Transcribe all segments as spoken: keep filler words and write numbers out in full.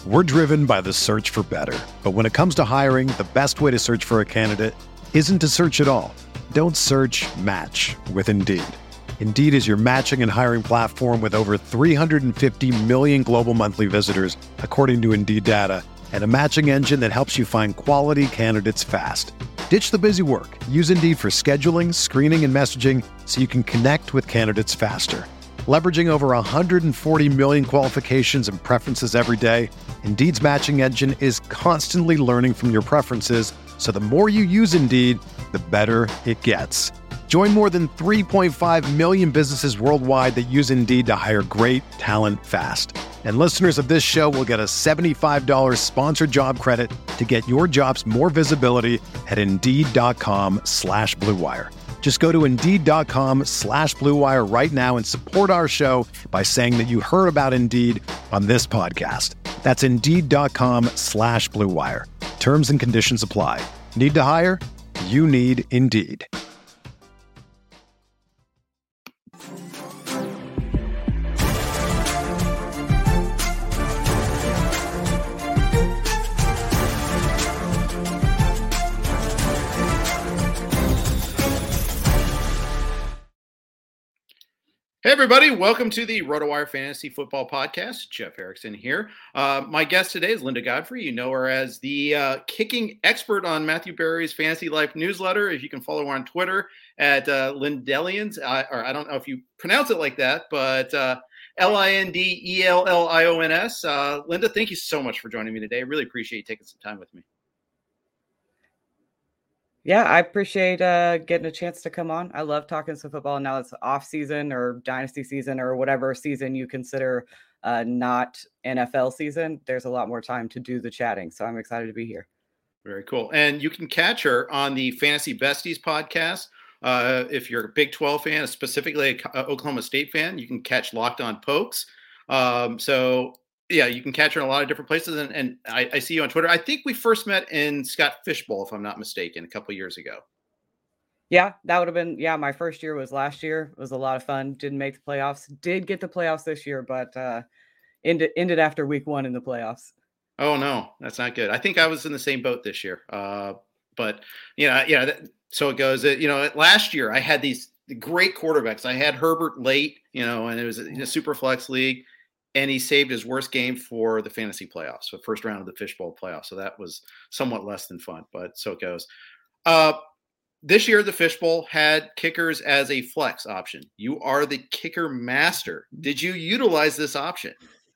We're driven by the search for better. But when it comes to hiring, the best way to search for a candidate isn't to search at all. Don't search, match with Indeed. Indeed is your matching and hiring platform with over three hundred fifty million global monthly visitors, according to Indeed data, and a matching engine that helps you find quality candidates fast. Ditch the busy work. Use Indeed for scheduling, screening, and messaging so you can connect with candidates faster. Leveraging over one hundred forty million qualifications and preferences every day, Indeed's matching engine is constantly learning from your preferences, so the more you use Indeed, the better it gets. Join more than three point five million businesses worldwide that use Indeed to hire great talent fast. And listeners of this show will get a seventy-five dollars sponsored job credit to get your jobs more visibility at Indeed.com slash Blue Wire. Just go to Indeed.com slash Blue Wire right now and support our show by saying that you heard about Indeed on this podcast. That's Indeed.com slash Blue Wire. Terms and conditions apply. Need to hire? You need Indeed. Hey, everybody. Welcome to the RotoWire Fantasy Football Podcast. Jeff Erickson here. Uh, my guest today is Linda Godfrey. You know her as the uh, kicking expert on Matthew Berry's Fantasy Life newsletter. If you can follow her on Twitter at uh, Lindellions, uh, or I don't know if you pronounce it like that, but uh, L I N D E L L I O N S. Uh, Linda, thank you so much for joining me today. I really appreciate you taking some time with me. Yeah, I appreciate uh, getting a chance to come on. I love talking some football. Now it's off season or dynasty season or whatever season you consider uh, not N F L season. There's a lot more time to do the chatting. So I'm excited to be here. Very cool. And you can catch her on the Fantasy Besties podcast. Uh, if you're a Big twelve fan, specifically an Oklahoma State fan, you can catch Locked On Pokes. Um, so yeah, you can catch her in a lot of different places. And, and I, I see you on Twitter. I think we first met in Scott Fishbowl, if I'm not mistaken, a couple of years ago. Yeah, that would have been, yeah, my first year was last year. It was a lot of fun. Didn't make the playoffs. Did get the playoffs this year, but uh, ended, ended after week one in the playoffs. Oh, no, that's not good. I think I was in the same boat this year. Uh, but, you know, yeah, that, so it goes. You know, last year I had these great quarterbacks. I had Herbert late, you know, and it was in a super flex league. And he saved his worst game for the fantasy playoffs, so first round of the Fishbowl playoffs. So that was somewhat less than fun, but so it goes. Uh, this year, the Fishbowl had kickers as a flex option. You are the kicker master. Did you utilize this option?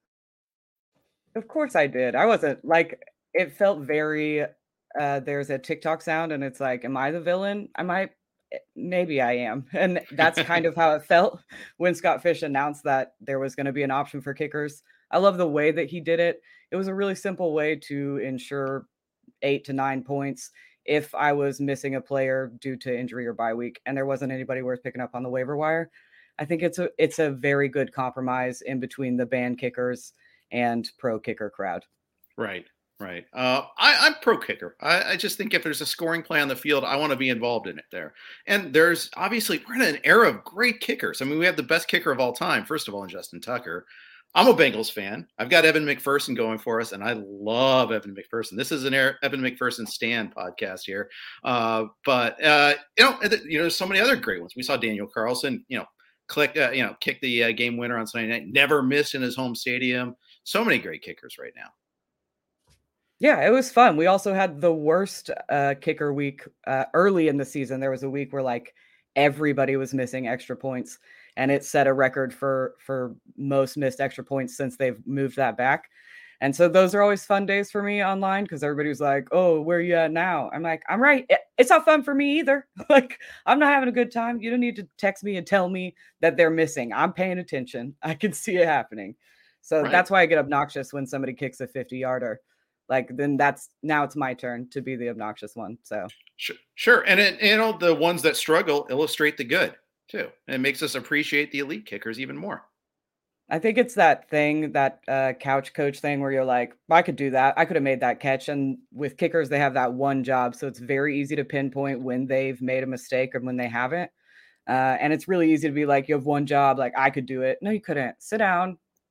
Of course I did. I wasn't like, it felt very, uh, there's a TikTok sound and it's like, am I the villain? I might. Maybe I am. And that's kind of how it felt when Scott Fish announced that there was going to be an option for kickers. I love the way that he did it. It was a really simple way to ensure eight to nine points if I was missing a player due to injury or bye week and there wasn't anybody worth picking up on the waiver wire. I think it's a it's a very good compromise in between the band kickers and pro kicker crowd. Right. Right. Uh, I, I'm pro kicker. I, I just think if there's a scoring play on the field, I want to be involved in it there. And there's obviously, we're in an era of great kickers. I mean, we have the best kicker of all time, first of all, in Justin Tucker. I'm a Bengals fan. I've got Evan McPherson going for us, and I love Evan McPherson. This is an Evan McPherson Stan podcast here. Uh, but, uh, you know, you know, there's so many other great ones. We saw Daniel Carlson, you know, click, uh, you know, kick the uh, game winner on Sunday night, never missed in his home stadium. So many great kickers right now. Yeah, it was fun. We also had the worst uh, kicker week uh, early in the season. There was a week where like everybody was missing extra points, and it set a record for for most missed extra points since they've moved that back. And so those are always fun days for me online because everybody was like, "Oh, where are you at now?" I'm like, "I'm right. It's not fun for me either. Like, I'm not having a good time. You don't need to text me and tell me that they're missing. I'm paying attention. I can see it happening." So right. That's why I get obnoxious when somebody kicks a fifty yarder. Like, then that's now it's my turn to be the obnoxious one. So sure, sure. And it, you know, the ones that struggle illustrate the good too. And it makes us appreciate the elite kickers even more. I think it's that thing, that uh, couch coach thing where you're like, I could do that. I could have made that catch. And with kickers, they have that one job. So it's very easy to pinpoint when they've made a mistake or when they haven't. Uh, and it's really easy to be like, you have one job. Like, I could do it. No, you couldn't. Sit down,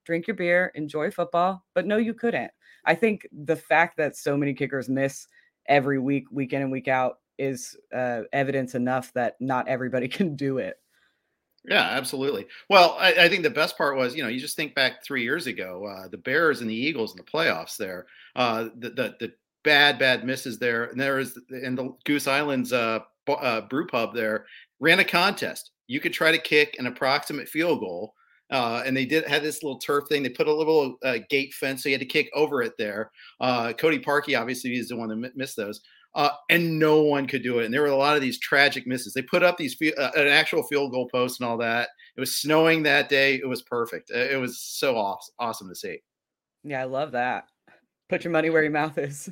drink your beer, enjoy football. But no, you couldn't. I think the fact that so many kickers miss every week, week in and week out, is uh, evidence enough that not everybody can do it. Yeah, absolutely. Well, I, I think the best part was, you know, you just think back three years ago, uh, the Bears and the Eagles in the playoffs there, uh, the, the the bad, bad misses there. And there is in the Goose Island's uh, uh, brew pub there ran a contest. You could try to kick an approximate field goal. Uh, and they did had this little turf thing. They put a little uh, gate fence, so you had to kick over it there. Uh, Cody Parkey, obviously, is the one that missed those. Uh, and no one could do it. And there were a lot of these tragic misses. They put up these uh, an actual field goal post and all that. It was snowing that day. It was perfect. It was so awesome, awesome to see. Yeah, I love that. Put your money where your mouth is.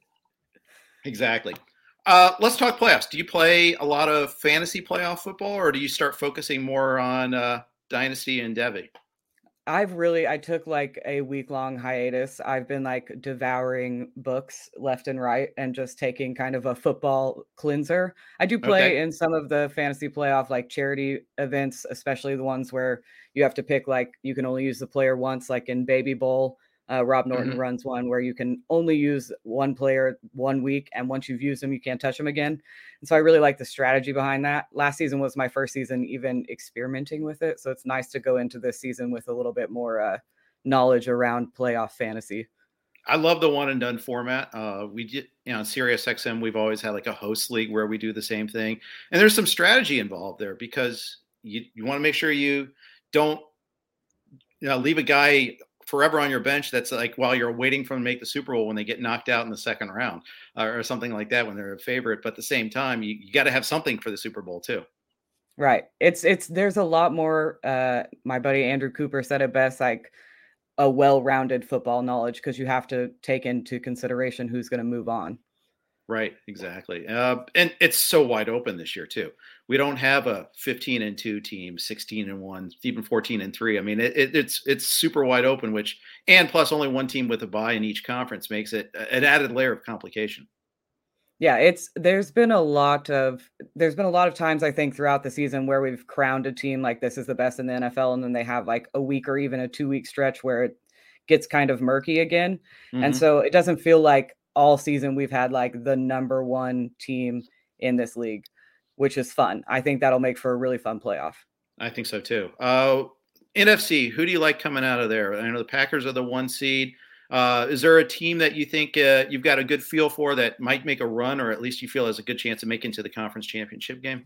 Exactly. Uh, let's talk playoffs. Do you play a lot of fantasy playoff football, or do you start focusing more on uh, Dynasty and Devy? I've really, I took like a week long hiatus. I've been like devouring books left and right and just taking kind of a football cleanser. I do play okay. in some of the fantasy playoff, like charity events, especially the ones where you have to pick, like you can only use the player once, like in Baby Bowl. Uh, Rob Norton mm-hmm. runs one where you can only use one player one week. And once you've used them, you can't touch them again. And so I really like the strategy behind that. Last season was my first season even experimenting with it. So it's nice to go into this season with a little bit more uh, knowledge around playoff fantasy. I love the one and done format. Uh, we did, you know, Sirius X M, we've always had like a host league where we do the same thing. And there's some strategy involved there because you, you want to make sure you don't, you know, leave a guy forever on your bench that's like while you're waiting for them to make the Super Bowl when they get knocked out in the second round uh, or something like that when they're a favorite. But at the same time, you, you got to have something for the Super Bowl too. Right. It's, it's, there's a lot more, uh, my buddy Andrew Cooper said it best, like a well-rounded football knowledge, because you have to take into consideration who's going to move on. Right. Exactly. Uh, and it's so wide open this year too. We don't have a fifteen and two team, sixteen and one, even fourteen and three. I mean, it, it, it's, it's super wide open, which, and plus only one team with a bye in each conference makes it an added layer of complication. Yeah, it's, there's been a lot of, there's been a lot of times I think throughout the season where we've crowned a team like this is the best in the N F L. And then they have like a week or even a two week stretch where it gets kind of murky again. Mm-hmm. And so it doesn't feel like all season we've had like the number one team in this league, which is fun. I think that'll make for a really fun playoff. I think so too. Uh, N F C, who do you like coming out of there? I know the Packers are the one seed. Uh, is there a team that you think uh, you've got a good feel for that might make a run, or at least you feel has a good chance of making to the conference championship game?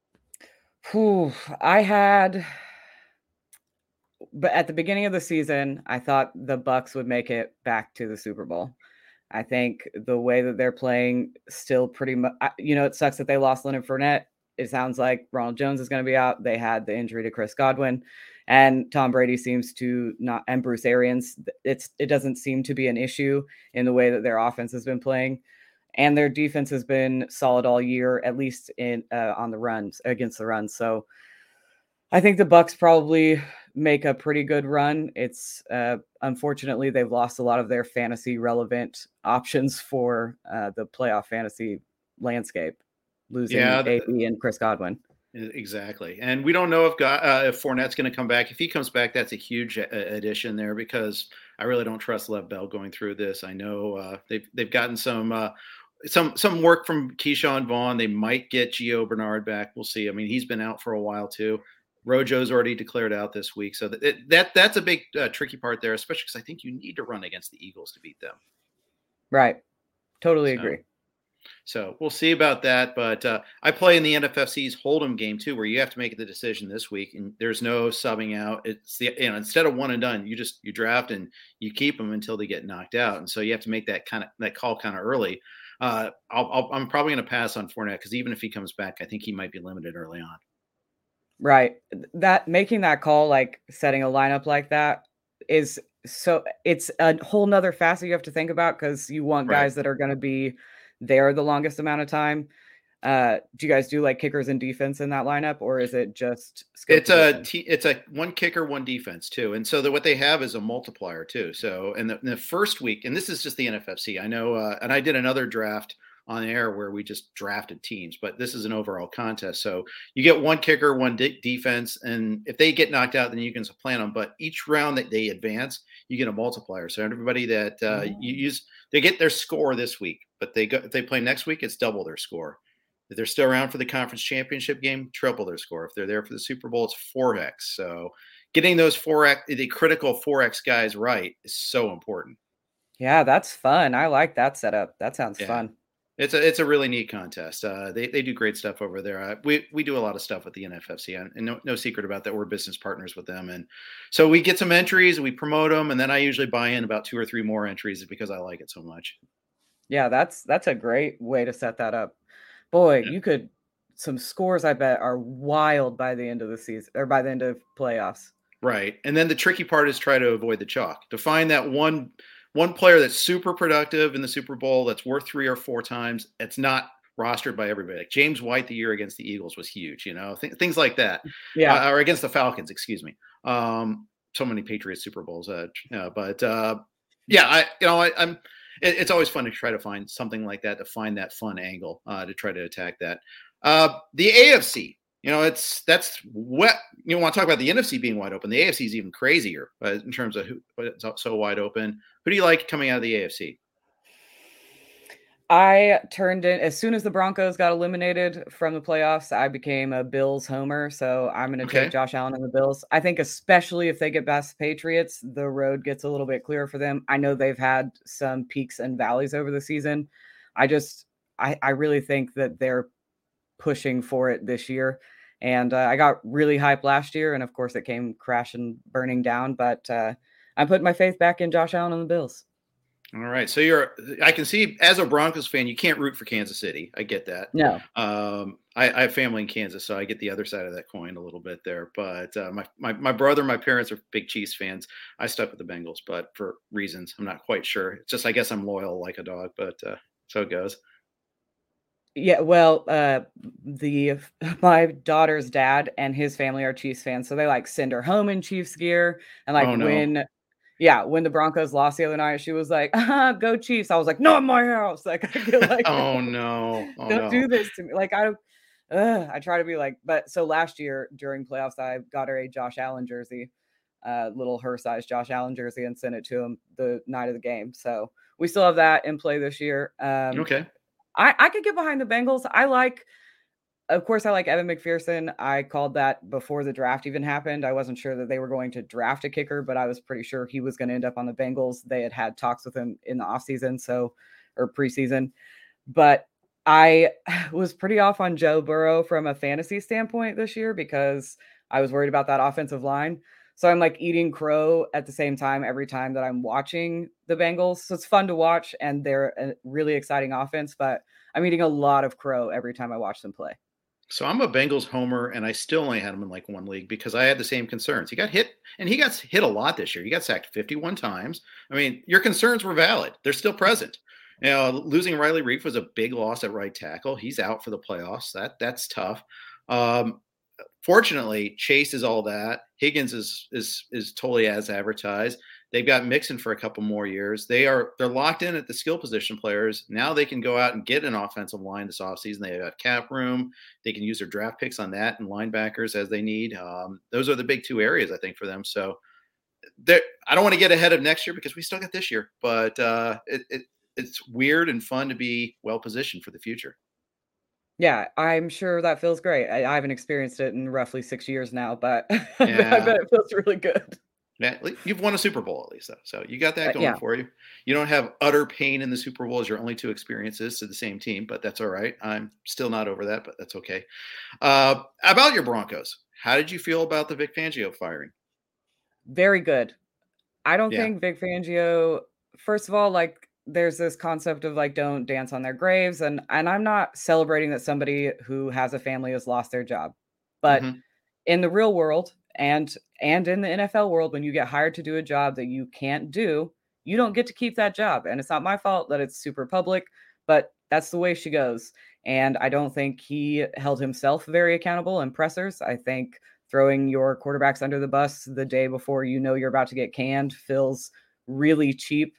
Whew, I had, but at the beginning of the season, I thought the Bucs would make it back to the Super Bowl. I think the way that they're playing still pretty much, you know, it sucks that they lost Leonard Fournette. It sounds like Ronald Jones is going to be out. They had the injury to Chris Godwin, and Tom Brady seems to not, and Bruce Arians. It's, it doesn't seem to be an issue in the way that their offense has been playing, and their defense has been solid all year, at least in uh, on the runs against the runs. So I think the Bucs probably make a pretty good run. It's uh, unfortunately they've lost a lot of their fantasy relevant options for uh, the playoff fantasy landscape, losing yeah, A B and Chris Godwin. Exactly. And we don't know if God, uh, if Fournette's going to come back. If he comes back, that's a huge a- addition there, because I really don't trust Lev Bell going through this. I know uh, they've, they've gotten some, uh, some, some work from Keyshawn Vaughn. They might get Gio Bernard back. We'll see. I mean, he's been out for a while too. Rojo's already declared out this week. So that that that's a big uh, tricky part there, especially because I think you need to run against the Eagles to beat them. Right. Totally so, agree. So we'll see about that. But uh, I play in the N F F C's Hold'em game too, where you have to make the decision this week, and there's no subbing out. It's the, you know, instead of one and done, you just, you draft and you keep them until they get knocked out. And so you have to make that kind of, that call kind of early. Uh, I'll, I'll, I'm probably going to pass on Fournette, because even if he comes back, I think he might be limited early on. Right. That making that call, like setting a lineup like that, is so, it's a whole nother facet you have to think about, because you want guys right. that are going to be there the longest amount of time. Uh, do you guys do like kickers and defense in that lineup, or is it just it's position? a t- it's a one kicker, one defense too. And so the, what they have is a multiplier too. So in the, in the first week, and this is just the N F F C, I know, uh, and I did another draft on air where we just drafted teams, but this is an overall contest. So you get one kicker, one de- defense, and if they get knocked out, then you can supplant them. But each round that they advance, you get a multiplier. So everybody that uh, Oh. you use, they get their score this week, but they go if they play next week, it's double their score. If they're still around for the conference championship game, triple their score. If they're there for the Super Bowl, it's four X. So getting those four X, the critical four X guys right is so important. Yeah, that's fun. I like that setup. That sounds Yeah. fun. It's a it's a really neat contest. Uh, they they do great stuff over there. Uh, we we do a lot of stuff with the N F F C, and, and no no secret about that. We're business partners with them, and so we get some entries, we promote them, and then I usually buy in about two or three more entries because I like it so much. Yeah, that's that's a great way to set that up. Boy, Yeah. you could some scores I bet are wild by the end of the season or by the end of playoffs. Right, and then the tricky part is try to avoid the chalk. To find that one one player that's super productive in the Super Bowl, that's worth three or four times. It's not rostered by everybody. Like James White the year against the Eagles was huge, you know, th- things like that. Yeah. Uh, or against the Falcons, excuse me. Um, so many Patriots Super Bowls. Uh, uh, but uh, yeah, I you know I, I'm. It, it's always fun to try to find something like that, to find that fun angle uh, to try to attack that. Uh, the A F C. You know, it's that's what you want to talk about the N F C being wide open. The A F C is even crazier uh, in terms of who it's so wide open. Who do you like coming out of the A F C? I turned in as soon as the Broncos got eliminated from the playoffs, I became a Bills homer. So I'm going to Okay. take Josh Allen and the Bills. I think especially if they get past the Patriots, the road gets a little bit clearer for them. I know they've had some peaks and valleys over the season. I just, I, I really think that they're pushing for it this year. And uh, I got really hyped last year. And of course, it came crashing, burning down. But uh, I'm putting my faith back in Josh Allen and the Bills. All right. So you're, I can see as a Broncos fan, you can't root for Kansas City. I get that. No. Um, I, I have family in Kansas, so I get the other side of that coin a little bit there. But uh, my, my, my brother, my parents are big Chiefs fans. I stuck with the Bengals, but for reasons I'm not quite sure. It's just, I guess I'm loyal like a dog, but uh, so it goes. Yeah, well, uh, the my daughter's dad and his family are Chiefs fans, so they like send her home in Chiefs gear. And like Oh, no. when, yeah, when the Broncos lost the other night, she was like, ah, "Go Chiefs!" I was like, "Not my house!" Like I get like, Oh no! Oh, don't no. do this to me. Like I, uh, I try to be like, but so last year during playoffs, I got her a Josh Allen jersey, uh, little her size Josh Allen jersey, and sent it to him the night of the game. So we still have that in play this year. Um, Okay. I, I could get behind the Bengals. I like, of course, I like Evan McPherson. I called that before the draft even happened. I wasn't sure that they were going to draft a kicker, but I was pretty sure he was going to end up on the Bengals. They had had talks with him in the offseason, so, or preseason. But I was pretty off on Joe Burrow from a fantasy standpoint this year because I was worried about that offensive line. So I'm like eating crow at the same time every time that I'm watching the Bengals. So it's fun to watch and they're a really exciting offense, but I'm eating a lot of crow every time I watch them play. So I'm a Bengals homer, and I still only had him in like one league because I had the same concerns. He got hit, and he got hit a lot this year. He got sacked fifty-one times. I mean, your concerns were valid. They're still present. You know, losing Riley Reiff was a big loss at right tackle. He's out for the playoffs. That that's tough. Um, Fortunately, Chase is all that. Higgins is is is totally as advertised. They've got Mixon for a couple more years. They are they're locked in at the skill position players. Now they can go out and get an offensive line this offseason. They got cap room. They can use their draft picks on that and linebackers as they need. Um, those are the big two areas, I think, for them. So I don't want to get ahead of next year because we still got this year. But uh, it, it it's weird and fun to be well positioned for the future. Yeah, I'm sure that feels great. I, I haven't experienced it in roughly six years now, but Yeah. I bet it feels really good. Yeah, you've won a Super Bowl at least, though. So you got that going Uh, yeah. for you. You don't have utter pain in the Super Bowl as your only two experiences to the same team, but that's all right. I'm still not over that, but that's okay. Uh, about your Broncos, how did you feel about the Vic Fangio firing? Very good. I don't Yeah. think Vic Fangio, first of all, like there's this concept of like don't dance on their graves, and and I'm not celebrating that somebody who has a family has lost their job. But Mhm. in the real world and and in the N F L world, when you get hired to do a job that you can't do, you don't get to keep that job. And it's not my fault that it's super public, but that's the way she goes. And I don't think he held himself very accountable in pressers. I think throwing your quarterbacks under the bus the day before you know you're about to get canned feels really cheap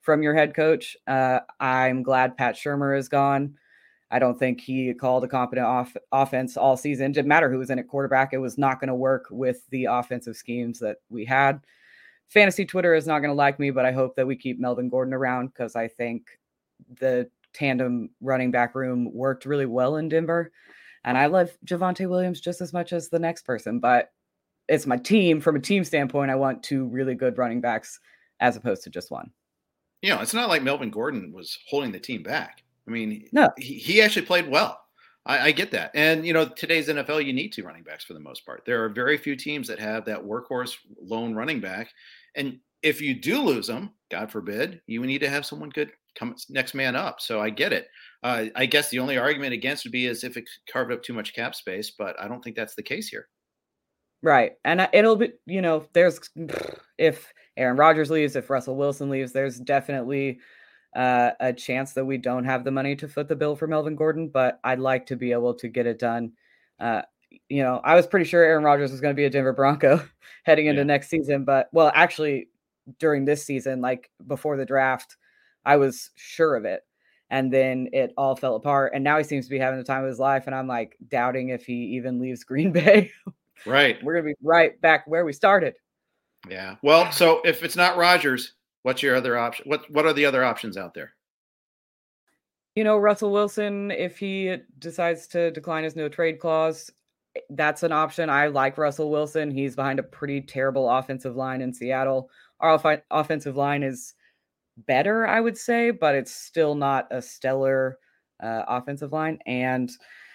from your head coach. Uh, I'm glad Pat Shurmur is gone. I don't think he called a competent off- offense all season. Didn't matter who was in at quarterback. It was not going to work with the offensive schemes that we had. Fantasy Twitter is not going to like me, but I hope that we keep Melvin Gordon around because I think the tandem running back room worked really well in Denver. And I love Javonte Williams just as much as the next person, but it's my team. From a team standpoint, I want two really good running backs as opposed to just one. You know, it's not like Melvin Gordon was holding the team back. I mean, no, he, he actually played well. I, I get that. And, you know, today's N F L, you need two running backs for the most part. There are very few teams that have that workhorse lone running back. And if you do lose them, God forbid, you need to have someone good come next man up. So I get it. Uh, I guess the only argument against would be as if it carved up too much cap space, but I don't think that's the case here. Right. And it'll be, you know, there's, if Aaron Rodgers leaves, if Russell Wilson leaves, there's definitely uh, a chance that we don't have the money to foot the bill for Melvin Gordon, but I'd like to be able to get it done. Uh, you know, I was pretty sure Aaron Rodgers was going to be a Denver Bronco heading into yeah. next season, but well, actually during this season, like before the draft, I was sure of it. And then it all fell apart. And now he seems to be having the time of his life. And I'm like doubting if he even leaves Green Bay. Right. We're going to be right back where we started. Yeah. Well, so if it's not Rodgers, what's your other option? What What are the other options out there? You know, Russell Wilson, if he decides to decline his no trade clause, that's an option. I like Russell Wilson. He's behind a pretty terrible offensive line in Seattle. Our off- offensive line is better, I would say, but it's still not a stellar uh, offensive line. And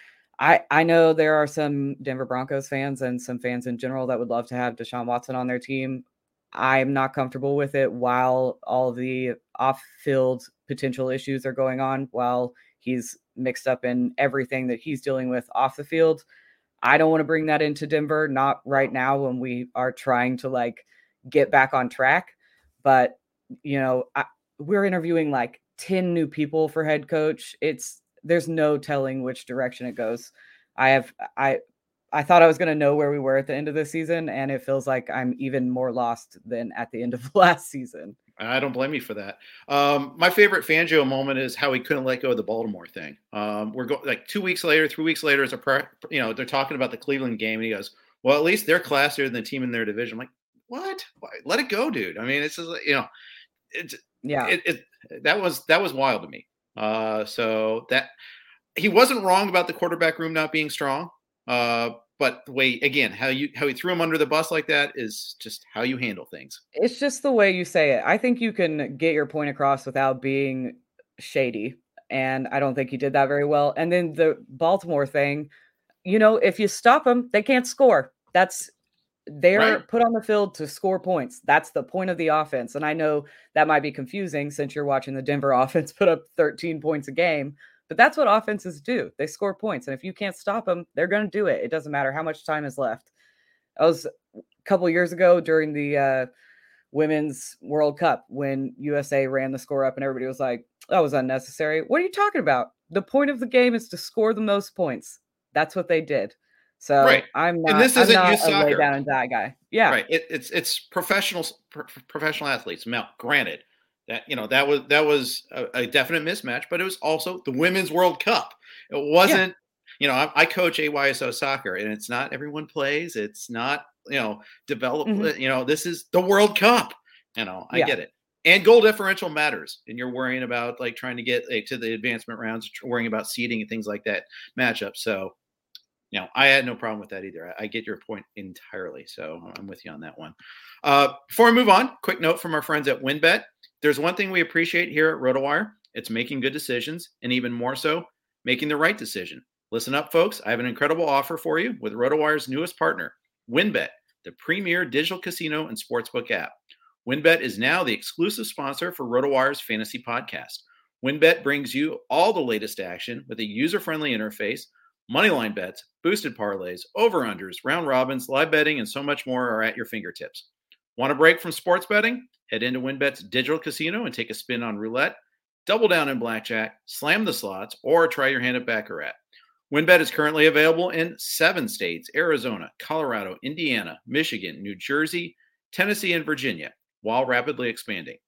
I, I know there are some Denver Broncos fans and some fans in general that would love to have Deshaun Watson on their team. I'm not comfortable with it while all the off-field potential issues are going on, while he's mixed up in everything that he's dealing with off the field. I don't want to bring that into Denver, not right now when we are trying to like get back on track. But, you know, I, we're interviewing like ten new people for head coach. It's, there's no telling which direction it goes. I have, I, I thought I was going to know where we were at the end of the season, and it feels like I'm even more lost than at the end of last season. I don't blame you for that. Um, my favorite Fangio moment is how he couldn't let go of the Baltimore thing. Um, we're going like two weeks later, three weeks later, as a pre- you know, they're talking about the Cleveland game, and he goes, "Well, at least they're classier than the team in their division." I'm like, "What? Why? Let it go, dude." I mean, it's just, you know, it's yeah, it, it that was that was wild to me. Uh, so that he wasn't wrong about the quarterback room not being strong. Uh, but the way, again, how you how he threw him under the bus like that is just how you handle things. It's just the way you say it. I think you can get your point across without being shady, and I don't think he did that very well. And then the Baltimore thing, you know, if you stop them, they can't score. That's they're right. put on the field to score points. That's the point of the offense. And I know that might be confusing since you're watching the Denver offense put up thirteen points a game. But that's what offenses do. They score points. And if you can't stop them, they're going to do it. It doesn't matter how much time is left. That was a couple of years ago during the uh, Women's World Cup when U S A ran the score up and everybody was like, that was unnecessary. What are you talking about? The point of the game is to score the most points. That's what they did. So right. I'm not, and this I'm isn't not youth a soccer. lay down and die guy. Yeah. Right. It, it's it's professional pro- professional athletes. Now, granted, that, you know, that was that was a, a definite mismatch, but it was also the Women's World Cup. It wasn't, yeah. you know, I, I coach A Y S O soccer, and it's not everyone plays. It's not, you know, develop. Mm-hmm. You know, this is the World Cup. You know, I yeah. get it. And goal differential matters, and you're worrying about like trying to get like, to the advancement rounds, worrying about seeding and things like that matchup. So, you know, I had no problem with that either. I, I get your point entirely. So I'm with you on that one. Uh, before we move on, quick note from our friends at WynnBET. There's one thing we appreciate here at RotoWire. It's making good decisions, and even more so, making the right decision. Listen up, folks. I have an incredible offer for you with RotoWire's newest partner, WynnBET, the premier digital casino and sportsbook app. WynnBET is now the exclusive sponsor for RotoWire's fantasy podcast. WynnBET brings you all the latest action with a user-friendly interface. Moneyline bets, boosted parlays, over-unders, round robins, live betting, and so much more are at your fingertips. Want a break from sports betting? Head into WynnBET's digital casino and take a spin on roulette, double down in blackjack, slam the slots, or try your hand at Baccarat. WynnBET is currently available in seven states: Arizona, Colorado, Indiana, Michigan, New Jersey, Tennessee, and Virginia, while rapidly expanding.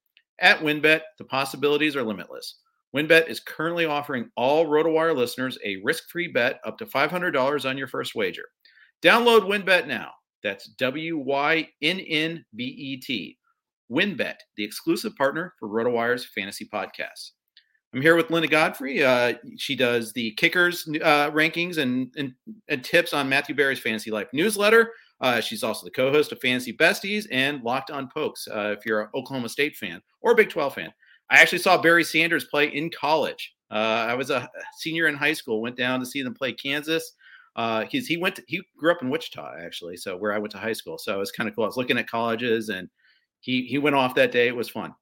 At WynnBet, the possibilities are limitless. WynnBet is currently offering all RotoWire listeners a risk-free bet up to five hundred dollars on your first wager. Download WynnBet now. That's W Y N N B E T. WynnBet, the exclusive partner for RotoWire's fantasy podcasts. I'm here with Linda Godfrey. Uh, she does the kickers uh, rankings and, and, and tips on Matthew Berry's Fantasy Life newsletter. Uh, she's also the co-host of Fantasy Besties and Locked on Pokes, uh, if you're an Oklahoma State fan or a Big twelve fan. I actually saw Barry Sanders play in college. Uh, I was a senior in high school, went down to see them play Kansas. Uh, he's, he went to, he grew up in Wichita, actually, so where I went to high school. So it was kind of cool. I was looking at colleges, and he he went off that day. It was fun.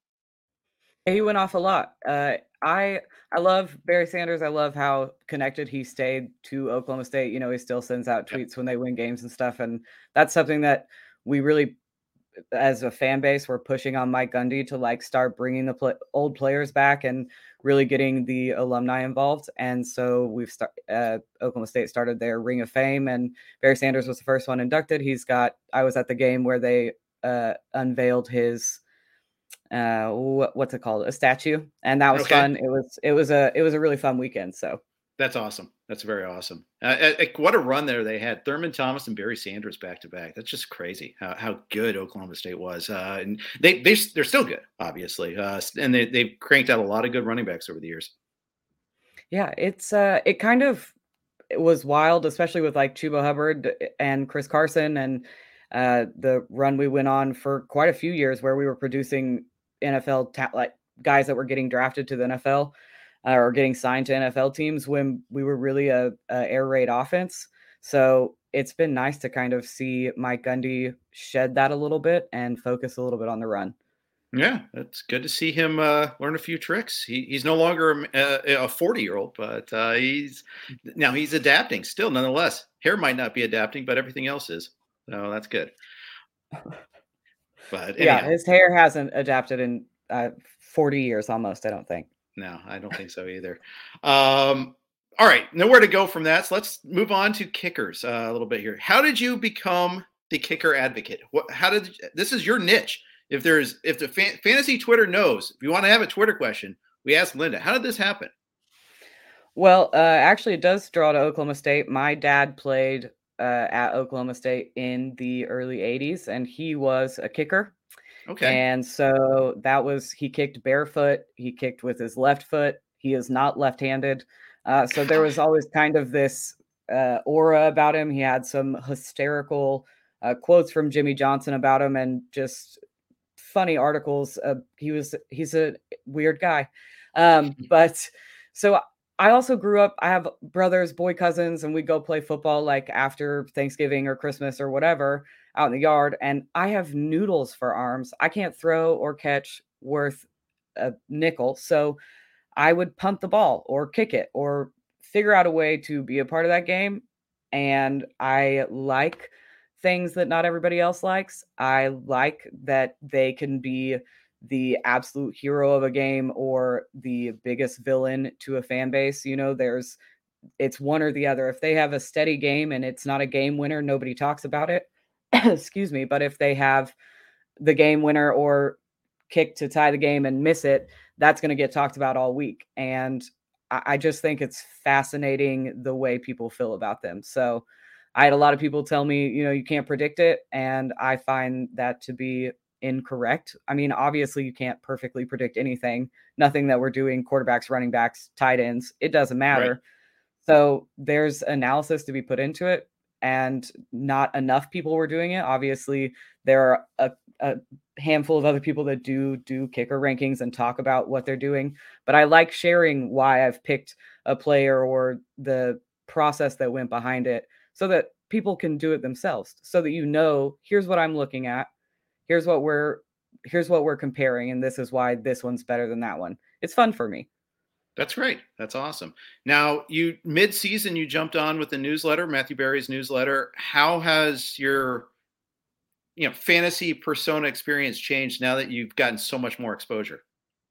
He went off a lot. Uh, I I love Barry Sanders. I love how connected he stayed to Oklahoma State. You know, he still sends out tweets yep. when they win games and stuff, and that's something that we really, as a fan base, we're pushing on Mike Gundy to like start bringing the pl- old players back and really getting the alumni involved. And so we've start uh, Oklahoma State started their Ring of Fame, and Barry Sanders was the first one inducted. He's got. I was at the game where they uh, unveiled his. Uh, what, what's it called? A statue, and that was okay. fun. It was. It was a. It was a really fun weekend. So. That's awesome. That's very awesome. Uh, uh, what a run there they had. Thurman Thomas and Barry Sanders back to back. That's just crazy how, how good Oklahoma State was. Uh, and they, they, they're still good, obviously. Uh, and they, they've cranked out a lot of good running backs over the years. Yeah, it's uh, it kind of it was wild, especially with like Chuba Hubbard and Chris Carson and uh, the run we went on for quite a few years where we were producing N F L ta- like guys that were getting drafted to the N F L. Uh, or getting signed to N F L teams when we were really a, a air raid offense. So it's been nice to kind of see Mike Gundy shed that a little bit and focus a little bit on the run. Yeah, it's good to see him uh, learn a few tricks. He, he's no longer a forty-year-old, but uh, he's now he's adapting still, nonetheless. Hair might not be adapting, but everything else is. So that's good. But anyhow. Yeah, his hair hasn't adapted in uh, forty years almost, I don't think. No, I don't think so either. Um, all right, nowhere to go from that. So let's move on to kickers uh, a little bit here. How did you become the kicker advocate? What? How did this is your niche? If there's if the fan, fantasy Twitter knows, if you want to have a Twitter question, we asked Linda. How did this happen? Well, uh, actually, it does draw to Oklahoma State. My dad played uh, at Oklahoma State in the early eighties, and he was a kicker. Okay. And so that was, he kicked barefoot. He kicked with his left foot. He is not left-handed. Uh, so there was always kind of this uh, aura about him. He had some hysterical uh, quotes from Jimmy Johnson about him and just funny articles. Uh, he was, he's a weird guy. Um, but so I also grew up, I have brothers, boy cousins, and we go play football like after Thanksgiving or Christmas or whatever out in the yard. And I have noodles for arms. I can't throw or catch worth a nickel. So I would punt the ball or kick it or figure out a way to be a part of that game. And I like things that not everybody else likes. I like that they can be the absolute hero of a game or the biggest villain to a fan base. You know, there's, it's one or the other. If they have a steady game and it's not a game winner, nobody talks about it. Excuse me. But if they have the game winner or kick to tie the game and miss it, that's going to get talked about all week. And I, I just think it's fascinating the way people feel about them. So I had a lot of people tell me, you know, you can't predict it. And I find that to be incorrect. I mean, obviously you can't perfectly predict anything, nothing that we're doing, quarterbacks, running backs, tight ends, it doesn't matter. Right. So there's analysis to be put into it. And not enough people were doing it. Obviously, there are a, a handful of other people that do do kicker rankings and talk about what they're doing. But I like sharing why I've picked a player or the process that went behind it so that people can do it themselves. So that, you know, here's what I'm looking at. Here's what we're here's what we're comparing. And this is why this one's better than that one. It's fun for me. That's great. That's awesome. Now, you mid-season, you jumped on with the newsletter, Matthew Berry's newsletter. How has your, you know, fantasy persona experience changed now that you've gotten so much more exposure?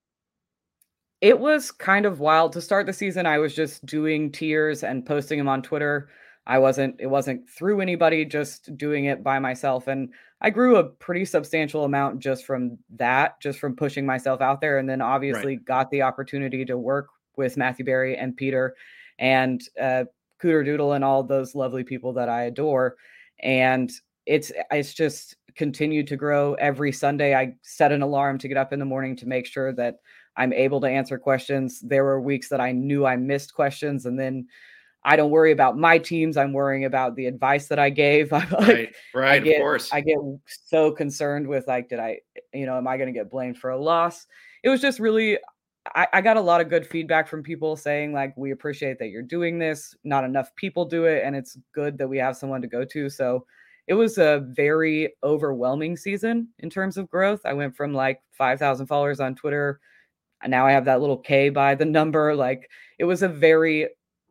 It was kind of wild to start the season. I was just doing tiers and posting them on Twitter. I wasn't, it wasn't through anybody, just doing it by myself. And I grew a pretty substantial amount just from that, just from pushing myself out there. And then obviously Right. got the opportunity to work with Matthew Berry and Peter and uh, Cooter Doodle and all those lovely people that I adore. And it's, it's just continued to grow every Sunday. I set an alarm to get up in the morning to make sure that I'm able to answer questions. There were weeks that I knew I missed questions, and then I don't worry about my teams. I'm worrying about the advice that I gave. I'm like, Right. I Right. Of get, course. I get so concerned with like, did I, you know, am I going to get blamed for a loss? It was just really, I, I got a lot of good feedback from people saying like, we appreciate that you're doing this. Not enough people do it, and it's good that we have someone to go to. So it was a very overwhelming season in terms of growth. I went from like five thousand followers on Twitter, and now I have that little K by the number. Like, it was a very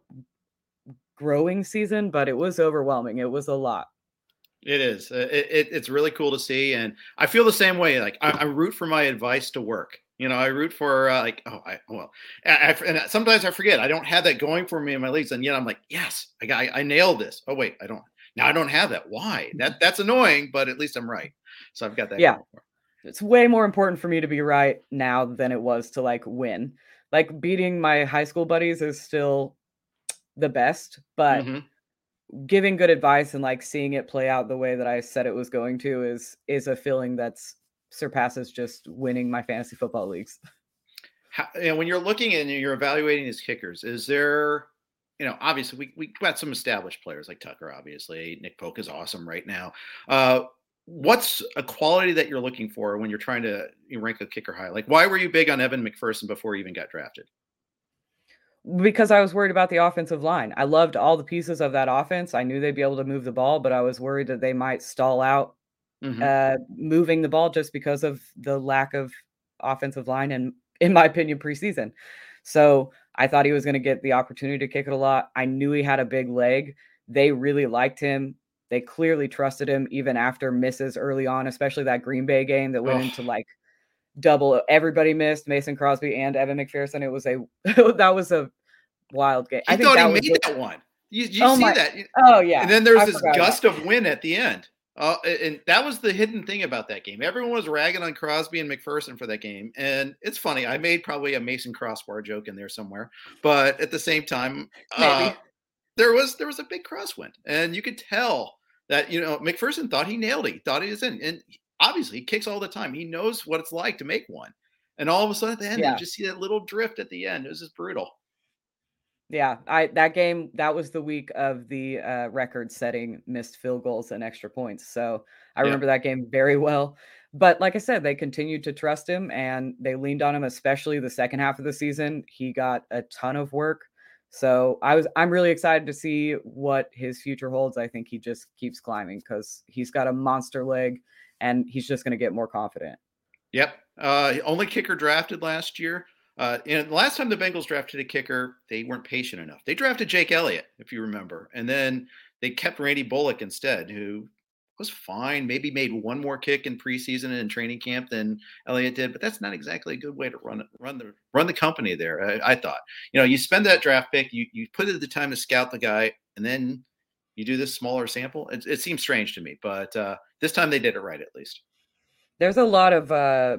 growing season, but it was overwhelming. It was a lot. It is. Uh, It, it, it's really cool to see, and I feel the same way. Like I, I root for my advice to work. You know, I root for uh, like oh, I well, I, I, and sometimes I forget I don't have that going for me in my leagues, and yet I'm like, yes, I got, I nailed this. Oh wait, I don't. Now I don't have that. Why? That that's annoying, but at least I'm right. So I've got that. Yeah. Going for. It's way more important for me to be right now than it was to like win. Like, beating my high school buddies is still the best, but Mm-hmm. giving good advice and like seeing it play out the way that I said it was going to is is a feeling that's surpasses just winning my fantasy football leagues. How, and when you're looking and you're evaluating these kickers, is there, you know, obviously we we got some established players like Tucker. Obviously, Nick Polk is awesome right now. Uh, what's a quality that you're looking for when you're trying to rank a kicker high? Like, why were you big on Evan McPherson before he even got drafted? Because I was worried about the offensive line. I loved all the pieces of that offense. I knew they'd be able to move the ball, but I was worried that they might stall out Mm-hmm. uh, moving the ball just because of the lack of offensive line and, in my opinion, preseason. So I thought he was going to get the opportunity to kick it a lot. I knew he had a big leg. They really liked him. They clearly trusted him even after misses early on, especially that Green Bay game that went Oh. into like double. Everybody missed, Mason Crosby and Evan McPherson. It was a that was a wild game. He I think thought that he was made the, that one. You, you oh see my, that? oh yeah. And then there's I this forgot gust about of win at the end. Uh, and that was the hidden thing about that game. Everyone was ragging on Crosby and McPherson for that game. And it's funny. I made probably a Mason crossbar joke in there somewhere. But at the same time, uh, Maybe. there was there was a big crosswind. And you could tell that, you know, McPherson thought he nailed it. He thought he was in. And obviously, he kicks all the time. He knows what it's like to make one. And all of a sudden at the end, Yeah. you just see that little drift at the end. It was just brutal. Yeah, I that game, that was the week of the uh, record-setting missed field goals and extra points. So I Yeah. remember that game very well. But like I said, they continued to trust him and they leaned on him, especially the second half of the season. He got a ton of work. So I was I'm really excited to see what his future holds. I think he just keeps climbing because he's got a monster leg and he's just going to get more confident. Yep. Uh, only kicker drafted last year. Uh, and the last time the Bengals drafted a kicker, they weren't patient enough. They drafted Jake Elliott, if you remember, and then they kept Randy Bullock instead, who was fine. Maybe made one more kick in preseason and in training camp than Elliott did, but that's not exactly a good way to run run the run the company there. I, I thought, you know, you spend that draft pick, you you put it the time to scout the guy, and then you do this smaller sample. It, it seems strange to me, but uh, this time they did it right, at least. There's a lot of uh,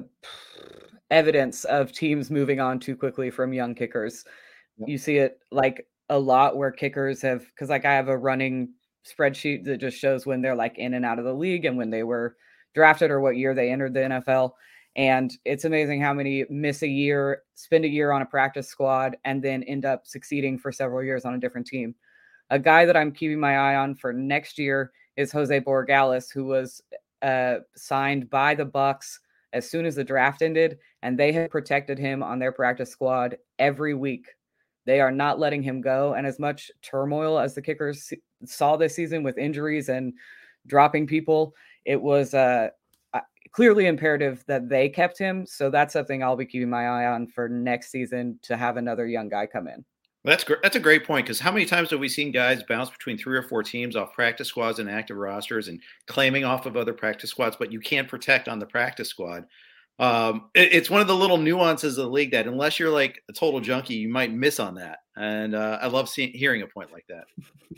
evidence of teams moving on too quickly from young kickers. Yep. You see it like a lot where kickers have, because like I have a running spreadsheet that just shows when they're like in and out of the league and when they were drafted or what year they entered the N F L. And it's amazing how many miss a year, spend a year on a practice squad, and then end up succeeding for several years on a different team. A guy that I'm keeping my eye on for next year is Jose Borregales, who was uh, signed by the Bucs as soon as the draft ended, and they have protected him on their practice squad every week. They are not letting him go. And as much turmoil as the kickers saw this season with injuries and dropping people, it was uh, clearly imperative that they kept him. So that's something I'll be keeping my eye on for next season, to have another young guy come in. Well, that's great. That's a great point, because how many times have we seen guys bounce between three or four teams off practice squads and active rosters and claiming off of other practice squads, but you can't protect on the practice squad? Um, it, it's one of the little nuances of the league that unless you're like a total junkie, you might miss on that. And uh, I love seeing hearing a point like that.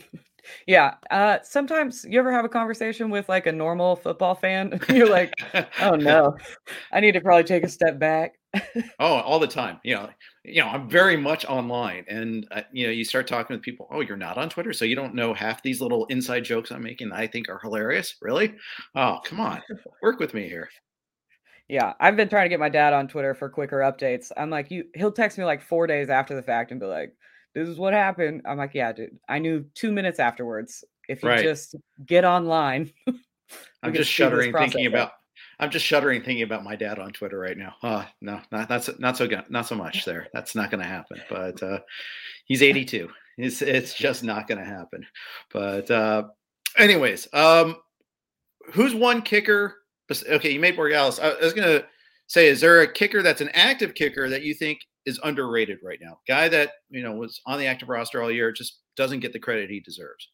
Yeah. Uh, sometimes you ever have a conversation with like a normal football fan? You're like, oh no, I need to probably take a step back. Oh, all the time. You know, you know, I'm very much online, and uh, you know, you start talking with people. Oh, you're not on Twitter, so you don't know half these little inside jokes I'm making that I think are hilarious. Really? Oh, come on, work with me here. Yeah, I've been trying to get my dad on Twitter for quicker updates. I'm like, you he'll text me like four days after the fact and be like, "This is what happened." I'm like, "Yeah, dude. I knew two minutes afterwards. If you Right. just get online, we I'm can just speed this shuddering thinking process up." about. I'm just shuddering thinking about my dad on Twitter right now. Oh, no, not not so, not so good, not so much there. That's not going to happen. But uh, he's eighty-two. It's it's just not going to happen. But uh, anyways, um, who's one kicker? Okay, you made Borregales. I, I was going to say, is there a kicker that's an active kicker that you think is underrated right now? Guy that you know was on the active roster all year, just doesn't get the credit he deserves.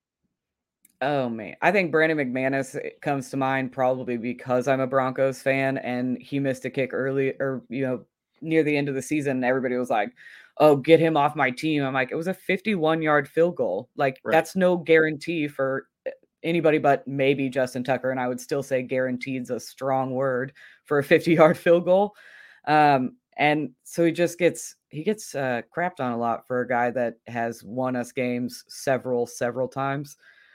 Oh man, I think Brandon McManus eh, comes to mind probably because I'm a Broncos fan and he missed a kick early or you know near the end of the season. Everybody was like, "Oh, get him off my team." I'm like, it was a fifty-one yard field goal. Like Right. that's no guarantee for eh, anybody but maybe Justin Tucker, and I would still say guaranteed's a strong word for a fifty yard field goal. Um, and so he just gets he gets uh, crapped on a lot for a guy that has won us games several several times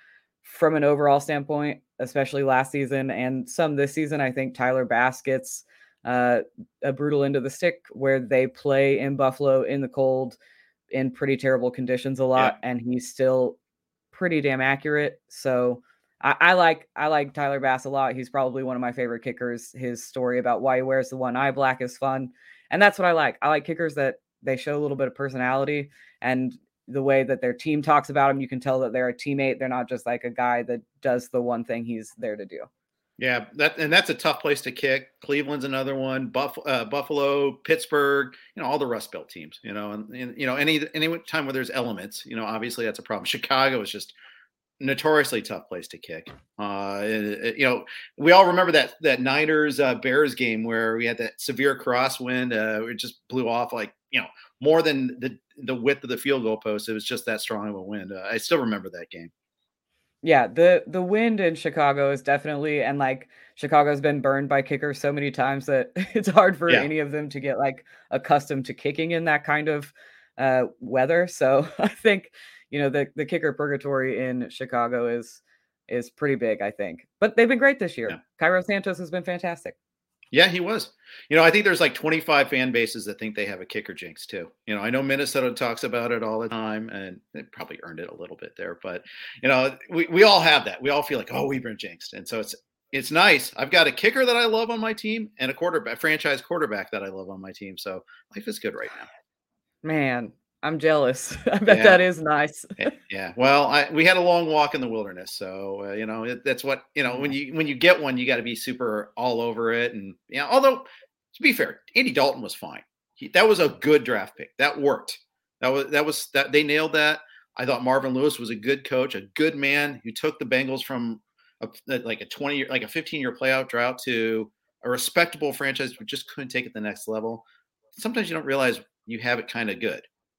from an overall standpoint, especially last season and some this season. I think Tyler Bass gets uh, a brutal end of the stick where they play in Buffalo in the cold in pretty terrible conditions a Yeah. lot, and he's still pretty damn accurate. So I, I like I like Tyler Bass a lot. He's probably one of my favorite kickers. His story about why he wears the one eye black is fun, and that's what I like. I like kickers that they show a little bit of personality, and the way that their team talks about him, you can tell that they're a teammate. They're not just like a guy that does the one thing he's there to do. Yeah, that and that's a tough place to kick. Cleveland's another one. Buff, uh, Buffalo, Pittsburgh, you know, all the Rust Belt teams. You know, and, and you know, any any time where there's elements, you know, obviously that's a problem. Chicago is just notoriously tough place to kick. Uh, it, it, you know, we all remember that that Niners uh, Bears game where we had that severe crosswind. Uh, it just blew off like you know more than the the width of the field goal post. It was just that strong of a wind. Uh, I still remember that game. Yeah, the the wind in Chicago is definitely, and like Chicago's been burned by kickers so many times that it's hard for Yeah. any of them to get like accustomed to kicking in that kind of uh, weather. So I think you know the the kicker purgatory in Chicago is is pretty big, I think. But they've been great this Yeah. year. Cairo Santos has been fantastic. Yeah, he was. You know, I think there's like twenty-five fan bases that think they have a kicker jinx too. You know, I know Minnesota talks about it all the time, and they probably earned it a little bit there. But you know, we, we all have that. We all feel like, oh, we've been jinxed, and so it's it's nice. I've got a kicker that I love on my team, and a quarterback, franchise quarterback that I love on my team. So life is good right now. Man, I'm jealous. I bet Yeah. that is nice. Yeah. Well, I, we had a long walk in the wilderness, so uh, you know it, that's what you know. When you when you get one, you got to be super all over it, and you know. Although to be fair, Andy Dalton was fine. He, that was a good draft pick. That worked. That was that was that they nailed that. I thought Marvin Lewis was a good coach, a good man who took the Bengals from a, like a twenty year, like a fifteen year playoff drought to a respectable franchise who just couldn't take it the next level. Sometimes you don't realize you have it kind of good.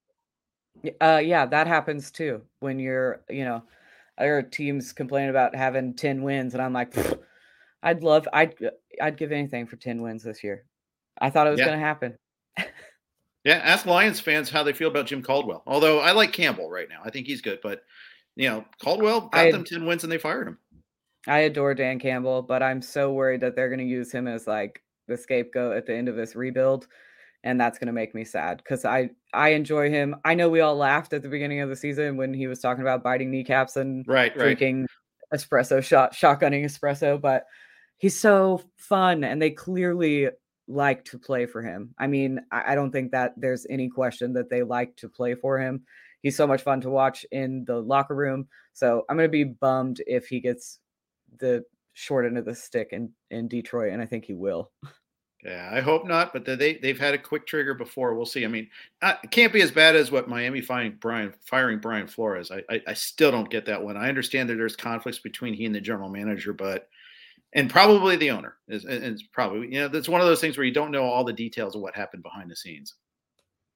Uh, yeah, that happens too when you're, you know, I heard teams complain about having ten wins, and I'm like, "Pfft, I'd love, I'd, I'd give anything for ten wins this year. I thought it was Yeah. going to happen. Yeah, ask Lions fans how they feel about Jim Caldwell. Although I like Campbell right now. I think he's good, but you know, Caldwell got I, them ten wins and they fired him. I adore Dan Campbell, but I'm so worried that they're going to use him as like the scapegoat at the end of this rebuild. And that's going to make me sad because I, I enjoy him. I know we all laughed at the beginning of the season when he was talking about biting kneecaps and Right, right. drinking espresso shot, shotgunning espresso, but he's so fun and they clearly like to play for him. I mean, I, I don't think that there's any question that they like to play for him. He's so much fun to watch in the locker room. So I'm going to be bummed if he gets the short end of the stick in, in Detroit, and I think he will. Yeah, I hope not, but they they've had a quick trigger before. We'll see. I mean, it can't be as bad as what Miami firing Brian firing Brian Flores. I, I I still don't get that one. I understand that there's conflicts between he and the general manager, but and probably the owner is is probably you know that's one of those things where you don't know all the details of what happened behind the scenes.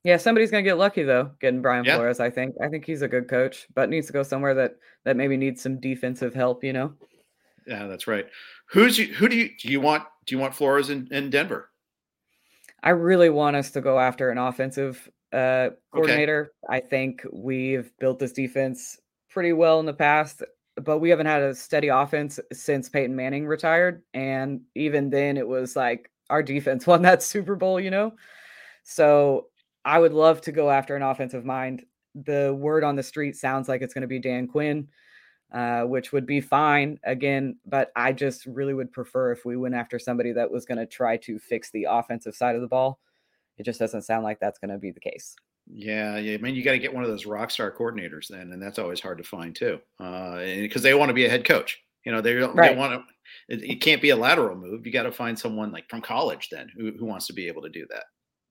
Yeah, somebody's gonna get lucky though, getting Brian Yeah. Flores. I think. I think he's a good coach, but needs to go somewhere that that maybe needs some defensive help. You know. Yeah, that's right. Who's you? Who do you do you want? Do you want Flores in, in Denver? I really want us to go after an offensive uh, Okay. coordinator. I think we've built this defense pretty well in the past, but we haven't had a steady offense since Peyton Manning retired. And even then, it was like our defense won that Super Bowl, you know? So I would love to go after an offensive mind. The word on the street sounds like it's going to be Dan Quinn, uh, which would be fine again. But I just really would prefer if we went after somebody that was going to try to fix the offensive side of the ball. It just doesn't sound like that's going to be the case. Yeah, yeah. I mean, you got to get one of those rock star coordinators then, and that's always hard to find too, because uh, they want to be a head coach. You know, they don't. Right. They want to. It, it can't be a lateral move. You got to find someone like from college then who who wants to be able to do that.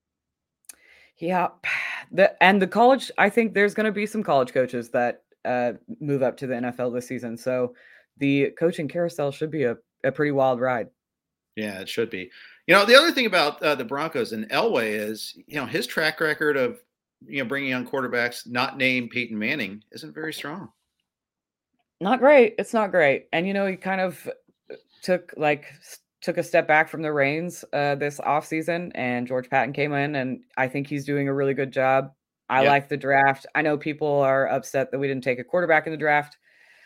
Yeah, the and the college. I think there's going to be some college coaches that uh, move up to the N F L this season. So the coaching carousel should be a, a pretty wild ride. Yeah, it should be. You know, the other thing about uh, the Broncos and Elway is, you know, his track record of, you know, bringing on quarterbacks not named Peyton Manning isn't very strong. Not great. It's not great. And, you know, he kind of took like took a step back from the reins uh, this offseason, and George Patton came in, and I think he's doing a really good job. I yep. like the draft. I know people are upset that we didn't take a quarterback in the draft.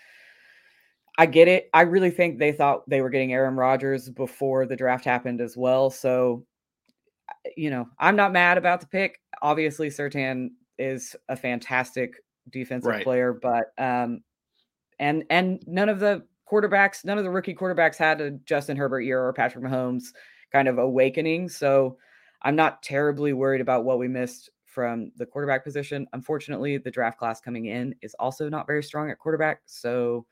I get it. I really think they thought they were getting Aaron Rodgers before the draft happened as well. So, you know, I'm not mad about the pick. Obviously, Surtain is a fantastic defensive right. player, but um, and and none of the quarterbacks, none of the rookie quarterbacks had a Justin Herbert year or Patrick Mahomes kind of awakening. So I'm not terribly worried about what we missed from the quarterback position. Unfortunately, the draft class coming in is also not very strong at quarterback. So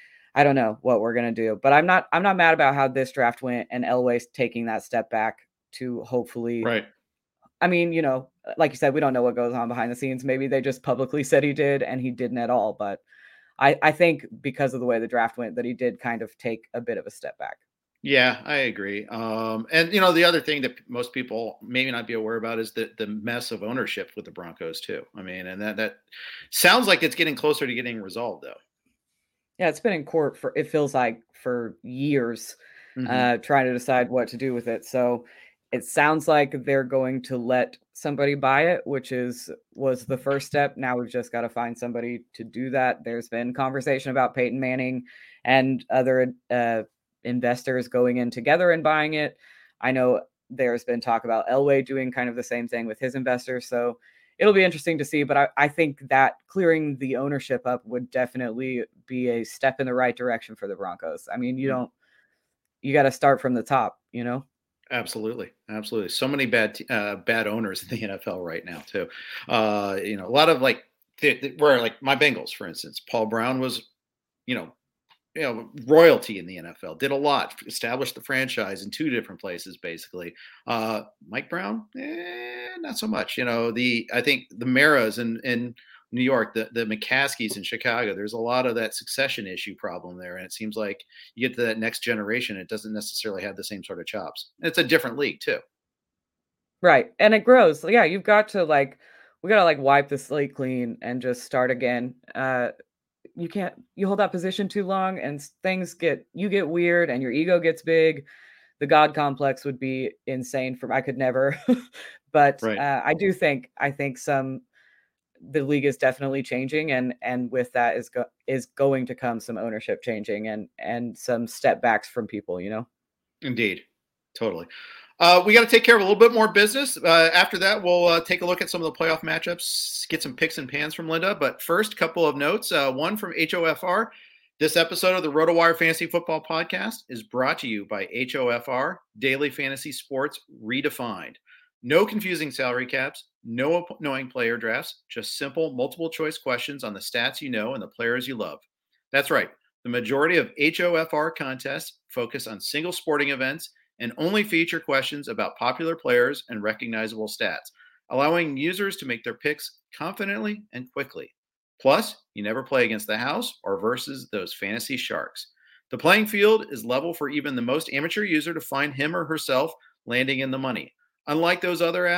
I don't know what we're going to do, but I'm not, I'm not mad about how this draft went, and Elway's taking that step back to hopefully, right. I mean, you know, like you said, we don't know what goes on behind the scenes. Maybe they just publicly said he did and he didn't at all. But I, I think because of the way the draft went, that he did kind of take a bit of a step back. Yeah, I agree. Um, and, you know, the other thing that most people maybe not be aware about is the, the mess of ownership with the Broncos too. I mean, and that, that sounds like it's getting closer to getting resolved though. Yeah, it's been in court for, it feels like, for years, mm-hmm. uh, trying to decide what to do with it. So it sounds like they're going to let somebody buy it, which is was the first step. Now we've just got to find somebody to do that. There's been conversation about Peyton Manning and other uh, investors going in together and buying it. I know there's been talk about Elway doing kind of the same thing with his investors. So it'll be interesting to see, but I, I think that clearing the ownership up would definitely be a step in the right direction for the Broncos. I mean, you don't, you got to start from the top, you know? Absolutely. Absolutely. So many bad, uh, bad owners in the N F L right now too. Uh, you know, a lot of like, th- th- where like my Bengals, for instance, Paul Brown was, you know, you know, royalty in the N F L, did a lot, established the franchise in two different places, basically. Uh, Mike Brown, eh, not so much. You know, the I think the Maras in, in New York, the, the McCaskies in Chicago, there's a lot of that succession issue problem there. And it seems like you get to that next generation, it doesn't necessarily have the same sort of chops. And it's a different league too. Right. And it grows. Yeah, you've got to like, we got to like wipe the slate clean and just start again. Uh, you can't, you hold that position too long and things get, you get weird and your ego gets big. The God complex would be insane for, I could never, but right. uh, I do think, I think some, the league is definitely changing, and, and with that is, go, is going to come some ownership changing and, and some step backs from people, you know? Indeed. Totally. Uh, we got to take care of a little bit more business. Uh, after that, we'll uh, take a look at some of the playoff matchups, get some picks and pans from Linda. But first, a couple of notes. Uh, one from H O F R. This episode of the RotoWire Fantasy Football Podcast is brought to you by H O F R, Daily Fantasy Sports Redefined. No confusing salary caps, no annoying player drafts, just simple multiple choice questions on the stats you know and the players you love. That's right. The majority of H O F R contests focus on single sporting events and only feature questions about popular players and recognizable stats, allowing users to make their picks confidently and quickly. Plus, you never play against the house or versus those fantasy sharks. The playing field is level for even the most amateur user to find him or herself landing in the money. Unlike those other apps,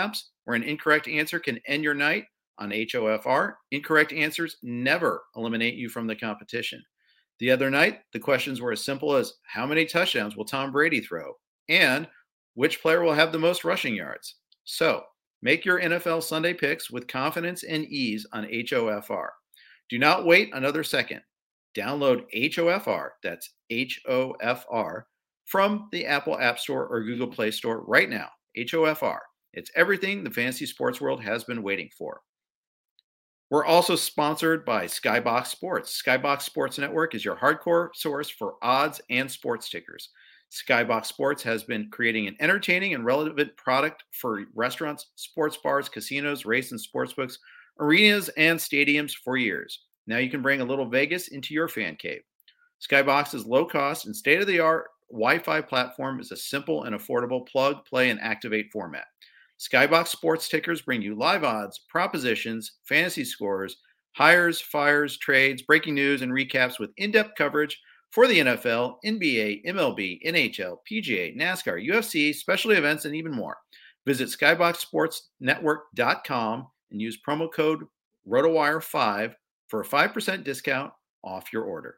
where an incorrect answer can end your night. On H O F R, incorrect answers never eliminate you from the competition. The other night, the questions were as simple as how many touchdowns will Tom Brady throw? And which player will have the most rushing yards? So make your N F L Sunday picks with confidence and ease on H O F R. Do not wait another second. Download H O F R, that's H O F R, from the Apple App Store or Google Play Store right now. H O F R. It's everything the fantasy sports world has been waiting for. We're also sponsored by Skybox Sports. Skybox Sports Network is your hardcore source for odds and sports tickers. Skybox Sports has been creating an entertaining and relevant product for restaurants, sports bars, casinos, race and sportsbooks, arenas, and stadiums for years. Now you can bring a little Vegas into your fan cave. Skybox's low-cost and state-of-the-art Wi-Fi platform is a simple and affordable plug, play, and activate format. Skybox Sports tickers bring you live odds, propositions, fantasy scores, hires, fires, trades, breaking news, and recaps with in-depth coverage for the N F L, N B A, M L B, N H L, P G A, NASCAR, U F C, specialty events, and even more. Visit skybox sports network dot com and use promo code ROTOWIRE five for a five percent discount off your order.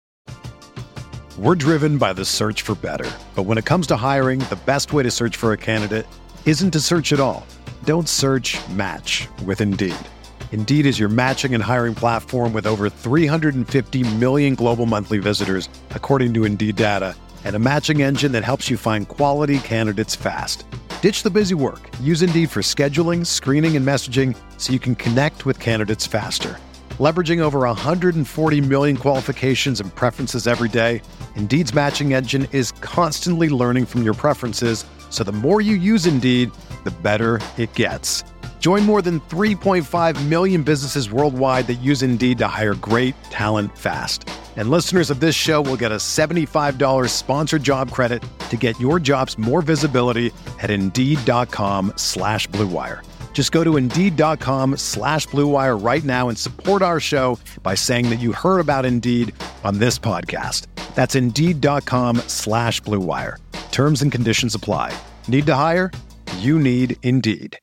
We're driven by the search for better. But when it comes to hiring, the best way to search for a candidate isn't to search at all. Don't search, match with Indeed. Indeed is your matching and hiring platform with over three hundred fifty million global monthly visitors, according to Indeed data, and a matching engine that helps you find quality candidates fast. Ditch the busy work. Use Indeed for scheduling, screening, and messaging so you can connect with candidates faster. Leveraging over one hundred forty million qualifications and preferences every day, Indeed's matching engine is constantly learning from your preferences, so the more you use Indeed, the better it gets. Join more than three point five million businesses worldwide that use Indeed to hire great talent fast. And listeners of this show will get a seventy-five dollars sponsored job credit to get your jobs more visibility at Indeed.com slash Blue Wire. Just go to Indeed.com slash Blue Wire right now and support our show by saying that you heard about Indeed on this podcast. That's Indeed.com slash Blue Wire. Terms and conditions apply. Need to hire? You need Indeed.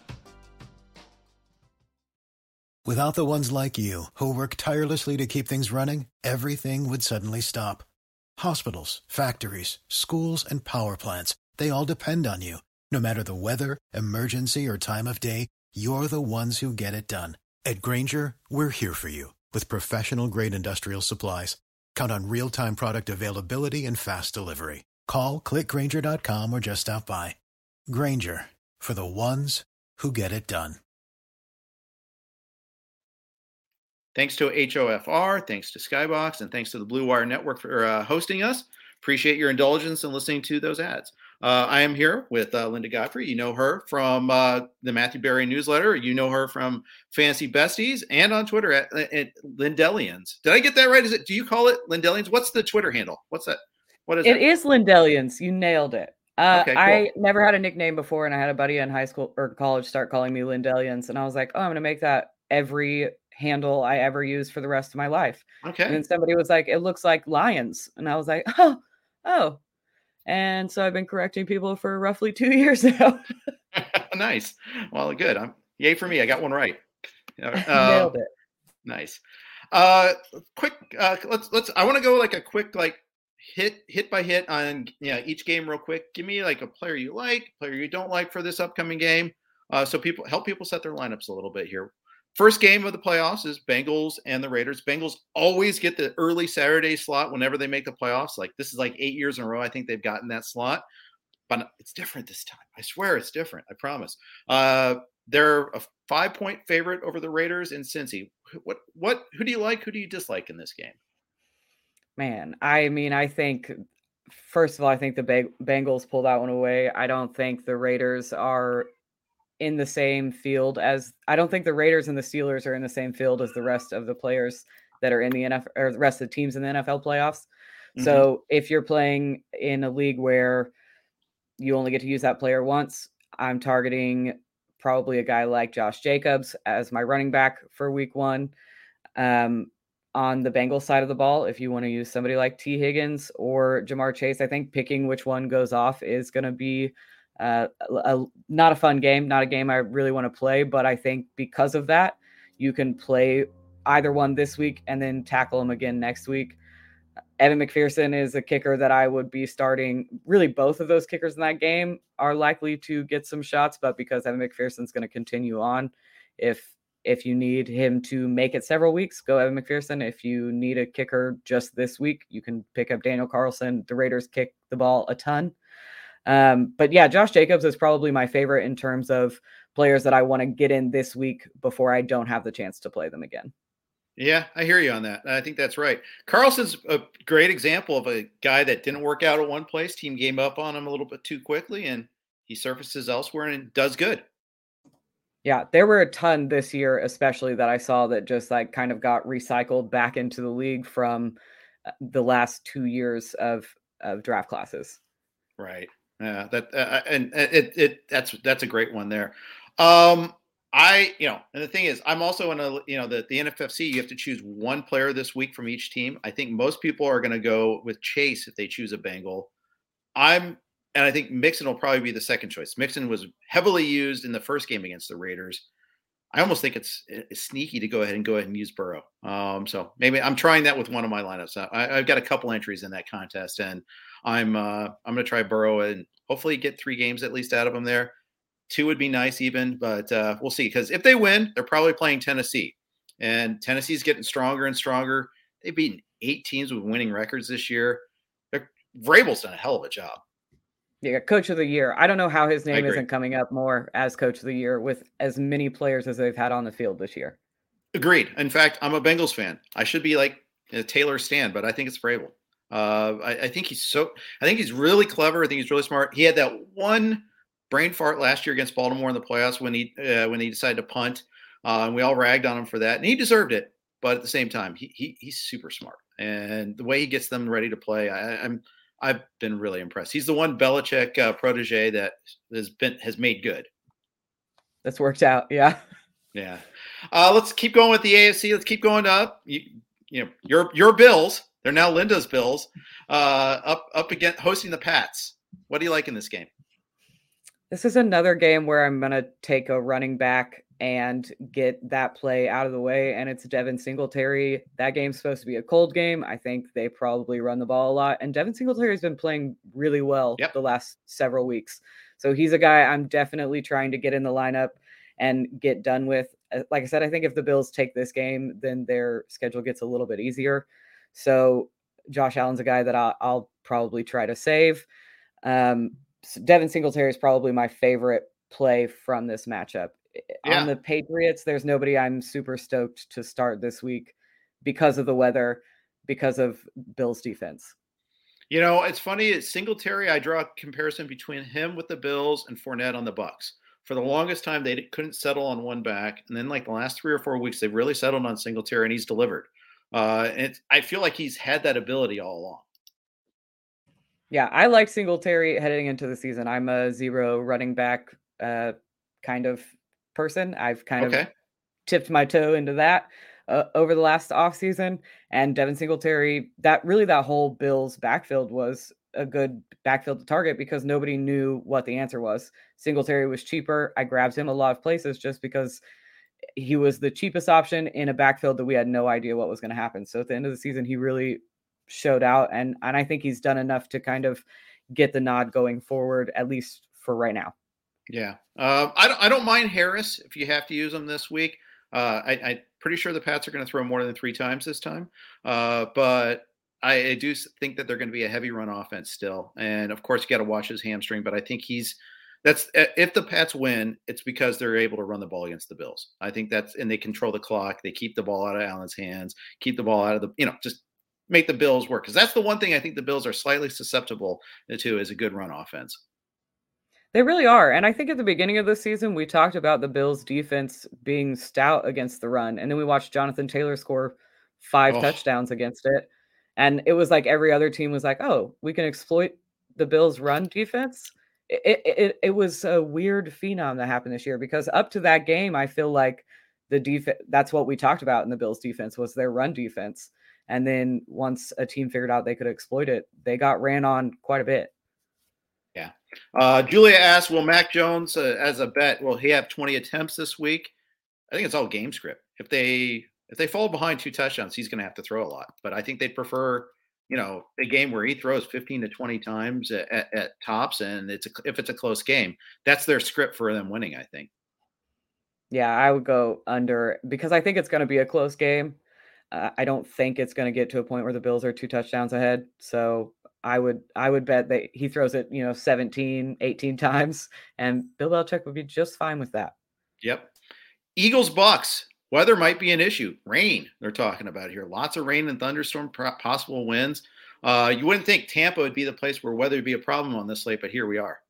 Without the ones like you, who work tirelessly to keep things running, everything would suddenly stop. Hospitals, factories, schools, and power plants, they all depend on you. No matter the weather, emergency, or time of day, you're the ones who get it done. At Grainger, we're here for you with professional-grade industrial supplies. Count on real-time product availability and fast delivery. Call, click Grainger dot com, or just stop by. Grainger, for the ones who get it done. Thanks to H O F R, thanks to Skybox, and thanks to the Blue Wire Network for uh, hosting us. Appreciate your indulgence in listening to those ads. Uh, I am here with uh, Linda Godfrey. You know her from uh, the Matthew Berry newsletter. You know her from Fantasy Besties and on Twitter at, at Lindellians. Did I get that right? Is it? Do you call it Lindellians? What's the Twitter handle? What's that? What is it? It is Lindellians. You nailed it. Uh, okay, cool. I never had a nickname before, and I had a buddy in high school or college start calling me Lindellians, and I was like, oh, I'm going to make that every handle I ever use for the rest of my life. Okay. And then somebody was like, it looks like lions. And I was like, oh, oh. And so I've been correcting people for roughly two years now. Nice. Well, good. I'm yay for me. I got one right. Uh, Nailed it. Nice. Uh, quick. Uh, let's let's. I want to go like a quick like hit hit by hit on yeah each game real quick. Give me like a player you like, player you don't like for this upcoming game. Uh, so people help people set their lineups a little bit here. First game of the playoffs is Bengals and the Raiders. Bengals always get the early Saturday slot whenever they make the playoffs. Like this is like eight years in a row. I think they've gotten that slot, but it's different this time. I swear it's different. I promise. Uh, they're a five point favorite over the Raiders in Cincy. What, what, who do you like? Who do you dislike in this game? Man, I mean, I think, first of all, I think the Bengals pulled that one away. I don't think the Raiders are in the same field as I don't think the Raiders and the Steelers are in the same field as the rest of the players that are in the N F L or the rest of the teams in the N F L playoffs. Mm-hmm. So if you're playing in a league where you only get to use that player once, I'm targeting probably a guy like Josh Jacobs as my running back for week one. Um, on the Bengals side of the ball, if you want to use somebody like T Higgins or Jamar Chase, I think picking which one goes off is going to be Uh, a, a, not a fun game, not a game I really want to play, but I think because of that, you can play either one this week and then tackle them again next week. Evan McPherson is a kicker that I would be starting. Really, both of those kickers in that game are likely to get some shots, but because Evan McPherson's going to continue on, if if you need him to make it several weeks, go Evan McPherson. If you need a kicker just this week, you can pick up Daniel Carlson. The Raiders kick the ball a ton. Um, but yeah, Josh Jacobs is probably my favorite in terms of players that I want to get in this week before I don't have the chance to play them again. Yeah, I hear you on that. I think that's right. Carlson's a great example of a guy that didn't work out at one place. Team gave up on him a little bit too quickly, and he surfaces elsewhere and does good. Yeah, there were a ton this year, especially that I saw that just like kind of got recycled back into the league from the last two years of, of draft classes. Right. Yeah, that uh, and it it that's that's a great one there. Um, I you know, and the thing is, I'm also in a you know the the N F F C. You have to choose one player this week from each team. I think most people are going to go with Chase if they choose a Bengal. I'm and I think Mixon will probably be the second choice. Mixon was heavily used in the first game against the Raiders. I almost think it's, it's sneaky to go ahead and go ahead and use Burrow. Um, so maybe I'm trying that with one of my lineups. I, I've got a couple entries in that contest, and I'm uh, I'm going to try Burrow and hopefully get three games at least out of him there. Two would be nice even, but uh, we'll see. Because if they win, they're probably playing Tennessee, and Tennessee's getting stronger and stronger. They've beaten eight teams with winning records this year. They're, Vrabel's done a hell of a job. Yeah, coach of the year. I don't know how his name isn't coming up more as coach of the year with as many players as they've had on the field this year. Agreed. In fact, I'm a Bengals fan. I should be like a Taylor Stan, but I think it's Vrabel. Uh, I, I think he's so. I think he's really clever. I think he's really smart. He had that one brain fart last year against Baltimore in the playoffs when he uh, when he decided to punt, uh, and we all ragged on him for that, and he deserved it. But at the same time, he, he he's super smart, and the way he gets them ready to play, I, I'm. I've been really impressed. He's the one Belichick uh, protege that has been has made good. That's worked out, yeah. Yeah. Uh, let's keep going with the A F C. Let's keep going up. You, you know, your your Bills. They're now Linda's Bills. Uh, up up again, hosting the Pats. What do you like in this game? This is another game where I'm gonna take a running back and get that play out of the way, and it's Devin Singletary. That game's supposed to be a cold game. I think they probably run the ball a lot, and Devin Singletary has been playing really well yep. the last several weeks. So he's a guy I'm definitely trying to get in the lineup and get done with. Like I said, I think if the Bills take this game, then their schedule gets a little bit easier. So Josh Allen's a guy that I'll, I'll probably try to save. Um, so Devin Singletary is probably my favorite play from this matchup. Yeah. On the Patriots, there's nobody I'm super stoked to start this week because of the weather, because of Bills defense. You know, it's funny. Singletary, I draw a comparison between him with the Bills and Fournette on the Bucs. For the longest time, they couldn't settle on one back. And then like the last three or four weeks, they've really settled on Singletary, and he's delivered. Uh, and it's, I feel like he's had that ability all along. Yeah, I like Singletary heading into the season. I'm a zero running back uh, kind of person. I've kind okay. of tipped my toe into that uh, over the last offseason. And Devin Singletary, that really that whole Bills backfield was a good backfield to target because nobody knew what the answer was. Singletary was cheaper. I grabbed him a lot of places just because he was the cheapest option in a backfield that we had no idea what was going to happen. So at the end of the season, he really showed out. And, and I think he's done enough to kind of get the nod going forward, at least for right now. Yeah. Uh, I, don't, I don't mind Harris if you have to use him this week. Uh, I, I'm pretty sure the Pats are going to throw more than three times this time. Uh, but I, I do think that they're going to be a heavy run offense still. And of course, you got to watch his hamstring, but I think he's that's if the Pats win, it's because they're able to run the ball against the Bills. I think that's and they control the clock. They keep the ball out of Allen's hands, keep the ball out of the, you know, just make the Bills work. Because that's the one thing I think the Bills are slightly susceptible to is a good run offense. They really are. And I think at the beginning of the season, we talked about the Bills defense being stout against the run. And then we watched Jonathan Taylor score five oh. touchdowns against it. And it was like every other team was like, oh, we can exploit the Bills run defense. It, it, it was a weird phenom that happened this year because up to that game, I feel like the defense, that's what we talked about in the Bills defense was their run defense. And then once a team figured out they could exploit it, they got ran on quite a bit. Yeah. Uh, Julia asks, will Mac Jones, uh, as a bet, will he have twenty attempts this week? I think it's all game script. If they if they fall behind two touchdowns, he's going to have to throw a lot. But I think they'd prefer, you know, a game where he throws fifteen to twenty times at, at, at tops, and it's a, if it's a close game, that's their script for them winning, I think. Yeah, I would go under because I think it's going to be a close game. Uh, I don't think it's going to get to a point where the Bills are two touchdowns ahead. So I would I would bet that he throws it, you know, seventeen, eighteen times, and Bill Belichick would be just fine with that. Yep. Eagles Bucks. Weather might be an issue. Rain, they're talking about here. Lots of rain and thunderstorm possible winds. Uh, you wouldn't think Tampa would be the place where weather would be a problem on this slate, but here we are.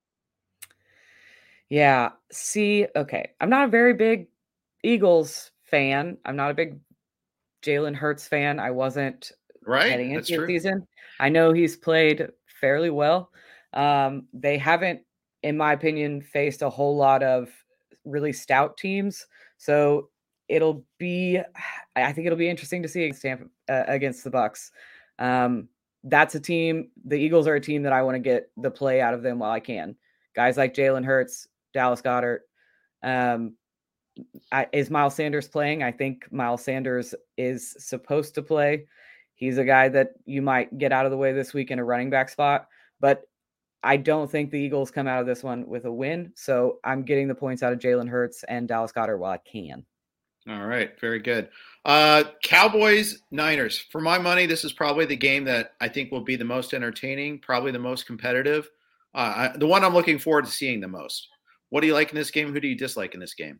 Yeah. See, okay. I'm not a very big Eagles fan. I'm not a big Jalen Hurts fan. I wasn't right. heading into That's the true. season. I know he's played fairly well. Um, they haven't, in my opinion, faced a whole lot of really stout teams. So it'll be, I think it'll be interesting to see against Tampa, uh, against the Bucks. Um, that's a team. The Eagles are a team that I want to get the play out of them while I can. Guys like Jalen Hurts, Dallas Goedert. Um, I, is Miles Sanders playing? I think Miles Sanders is supposed to play. He's a guy that you might get out of the way this week in a running back spot, but I don't think the Eagles come out of this one with a win. So I'm getting the points out of Jalen Hurts and Dallas Goedert while I can. All right. Very good. Uh, Cowboys, Niners. For my money, this is probably the game that I think will be the most entertaining, probably the most competitive. Uh, I, the one I'm looking forward to seeing the most. What do you like in this game? Who do you dislike in this game?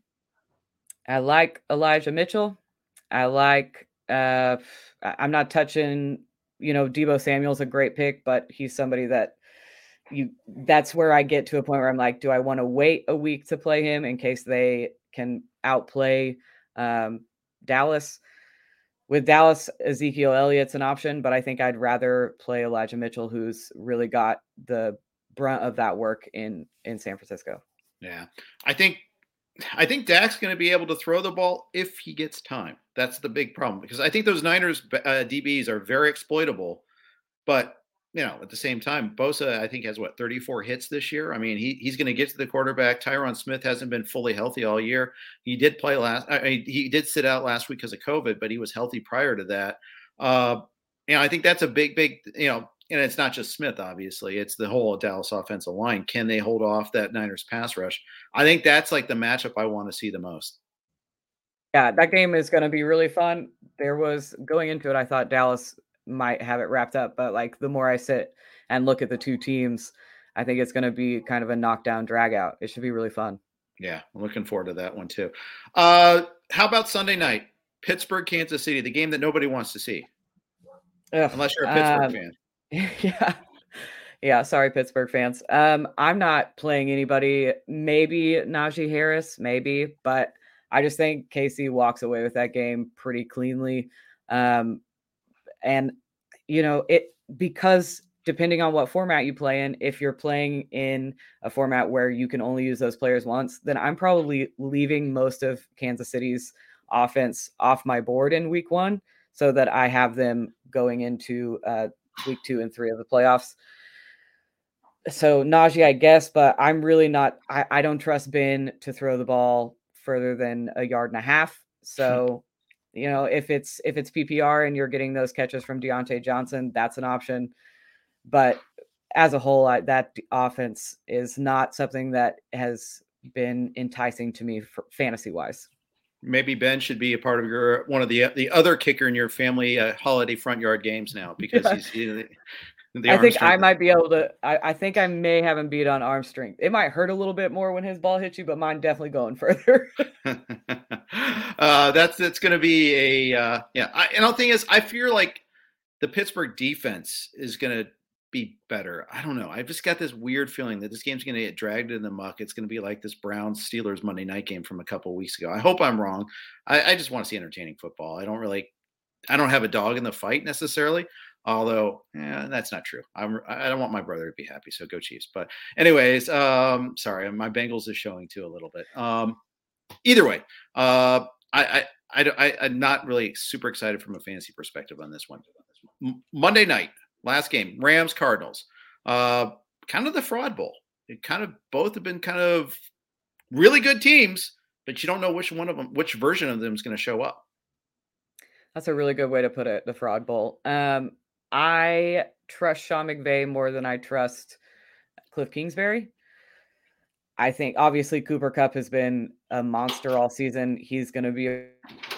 I like Elijah Mitchell. I like, uh, I'm not touching, you know, Deebo Samuel's a great pick, but he's somebody that you, that's where I get to a point where I'm like, do I want to wait a week to play him in case they can outplay um, Dallas? With Dallas, Ezekiel Elliott's an option, but I think I'd rather play Elijah Mitchell, who's really got the brunt of that work in, in San Francisco. Yeah. I think, I think Dak's going to be able to throw the ball if he gets time. That's the big problem because I think those Niners uh, D Bs are very exploitable, but you know, at the same time, Bosa, I think has what, thirty-four hits this year. I mean, he he's going to get to the quarterback. Tyron Smith hasn't been fully healthy all year. He did play last, I mean, he did sit out last week because of COVID, but he was healthy prior to that. Uh, you know, I think that's a big, big, you know, and it's not just Smith, obviously. It's the whole Dallas offensive line. Can they hold off that Niners pass rush? I think that's like the matchup I want to see the most. Yeah, that game is going to be really fun. There was, going into it, I thought Dallas might have it wrapped up, but like the more I sit and look at the two teams, I think it's going to be kind of a knockdown drag out. It should be really fun. Yeah, I'm looking forward to that one too. Uh, how about Sunday night? Pittsburgh, Kansas City, the game that nobody wants to see. Ugh, Unless you're a Pittsburgh um, fan. Yeah. Yeah. Sorry, Pittsburgh fans. Um, I'm not playing anybody, maybe Najee Harris, maybe, but I just think K C walks away with that game pretty cleanly. Um, and, you know, it, because depending on what format you play in, if you're playing in a format where you can only use those players once, then I'm probably leaving most of Kansas City's offense off my board in week one so that I have them going into uh, week two and three of the playoffs. So Najee, I guess, but I'm really not, I, I don't trust Ben to throw the ball further than a yard and a half. So, you know, if it's, if it's P P R and you're getting those catches from Deontay Johnson, that's an option. But as a whole, I, that offense is not something that has been enticing to me for fantasy wise. Maybe Ben should be a part of your, one of the, the other kicker in your family uh, holiday front yard games now, because yeah. he's, he, the I think I might be able to, I, I think I may have him beat on arm strength. It might hurt a little bit more when his ball hits you, but mine definitely going further. uh, that's, that's going to be a, uh, yeah. I, and the thing is, I fear like the Pittsburgh defense is going to be better. I don't know. I've just got this weird feeling that this game's going to get dragged in the muck. It's going to be like this Browns Steelers Monday night game from a couple of weeks ago. I hope I'm wrong. I, I just want to see entertaining football. I don't really, I don't have a dog in the fight necessarily, although yeah, that's not true. I'm, I don't want my brother to be happy. So go Chiefs. But anyways, um, sorry, my Bengals is showing too a little bit. Um, either way, uh, I, I, I, I, I'm not really super excited from a fantasy perspective on this one. M- Monday night. Last game, Rams, Cardinals. Uh, kind of the fraud bowl. It kind of both have been kind of really good teams, but you don't know which one of them, which version of them is going to show up. That's a really good way to put it, the fraud bowl. Um, I trust Sean McVay more than I trust Cliff Kingsbury. I think obviously Cooper Kupp has been a monster all season. He's going to be a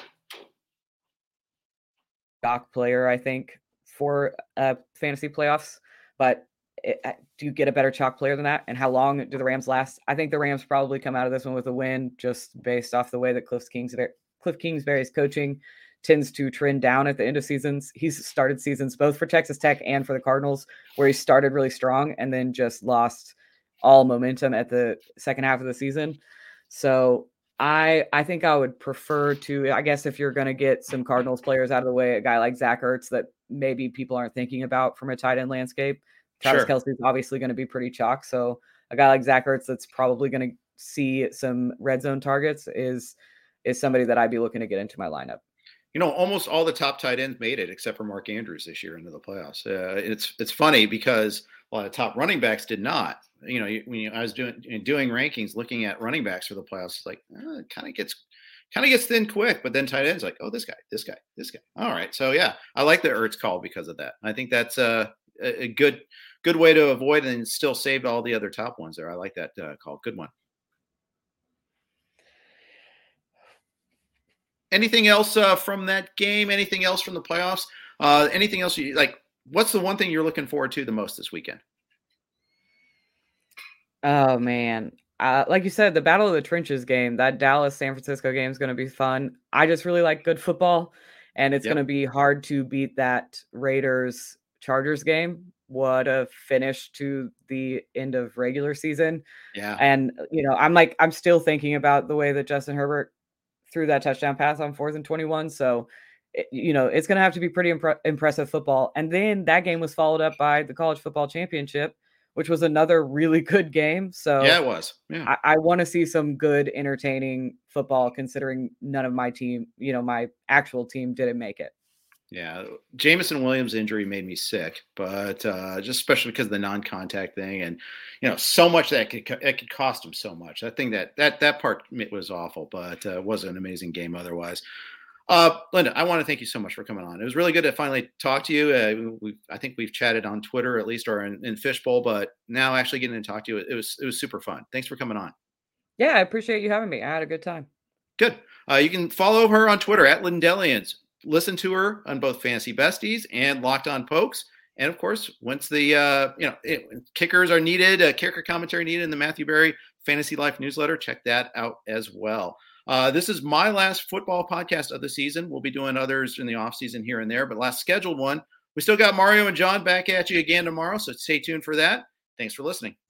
dock player, I think, for uh, fantasy playoffs. But it, do you get a better chalk player than that? And how long do the Rams last? I think the Rams probably come out of this one with a win, just based off the way that Cliff Kingsbury, Cliff Kingsbury's coaching tends to trend down at the end of seasons. He's started seasons both for Texas Tech and for the Cardinals, where he started really strong and then just lost all momentum at the second half of the season. So I I think I would prefer to, I guess if you're going to get some Cardinals players out of the way, a guy like Zach Ertz that maybe people aren't thinking about from a tight end landscape. Travis sure. Kelce is obviously going to be pretty chalk. So a guy like Zach Ertz that's probably going to see some red zone targets is is somebody that I'd be looking to get into my lineup. You know, almost all the top tight ends made it except for Mark Andrews this year into the playoffs. Uh, it's it's funny because a lot of top running backs did not. You know, when you, I was doing doing rankings, looking at running backs for the playoffs, it's like eh, it kind of gets kind of gets thin quick. But then tight ends like, oh, this guy, this guy, this guy. All right, so yeah, I like the Ertz call because of that. I think that's a, a good good way to avoid and still save all the other top ones there. I like that uh, call. Good one. Anything else uh, from that game? Anything else from the playoffs? Uh, anything else you like? What's the one thing you're looking forward to the most this weekend? Oh man. Uh, like you said, the Battle of the Trenches game, that Dallas San Francisco game is going to be fun. I just really like good football, and it's yep. going to be hard to beat that Raiders Chargers game. What a finish to the end of regular season. Yeah. And, you know, I'm like, I'm still thinking about the way that Justin Herbert threw that touchdown pass on fourth and twenty-one. So, it, you know, it's going to have to be pretty impre- impressive football. And then that game was followed up by the college football championship, which was another really good game. So yeah, it was. Yeah. I, I want to see some good, entertaining football, considering none of my team, you know, my actual team didn't make it. Yeah. Jameson Williams' injury made me sick, but uh, just especially because of the non-contact thing and, you know, so much that could, it could cost him so much. I think that that, that part was awful, but uh, it was an amazing game otherwise. Uh, Linda, I want to thank you so much for coming on. It was really good to finally talk to you. Uh, we, I think we've chatted on Twitter at least, or in, in Fishbowl, but now actually getting to talk to you, it was, it was super fun. Thanks for coming on. Yeah, I appreciate you having me. I had a good time. Good. Uh, you can follow her on Twitter at Lindellians. Listen to her on both Fantasy Besties and Locked On Pokes. And of course, once the, uh, you know, it, kickers are needed, uh, kicker commentary needed in the Matthew Berry Fantasy Life newsletter, check that out as well. Uh, this is my last football podcast of the season. We'll be doing others in the off season here and there, but last scheduled one, we still got Mario and John back at you again tomorrow. So stay tuned for that. Thanks for listening.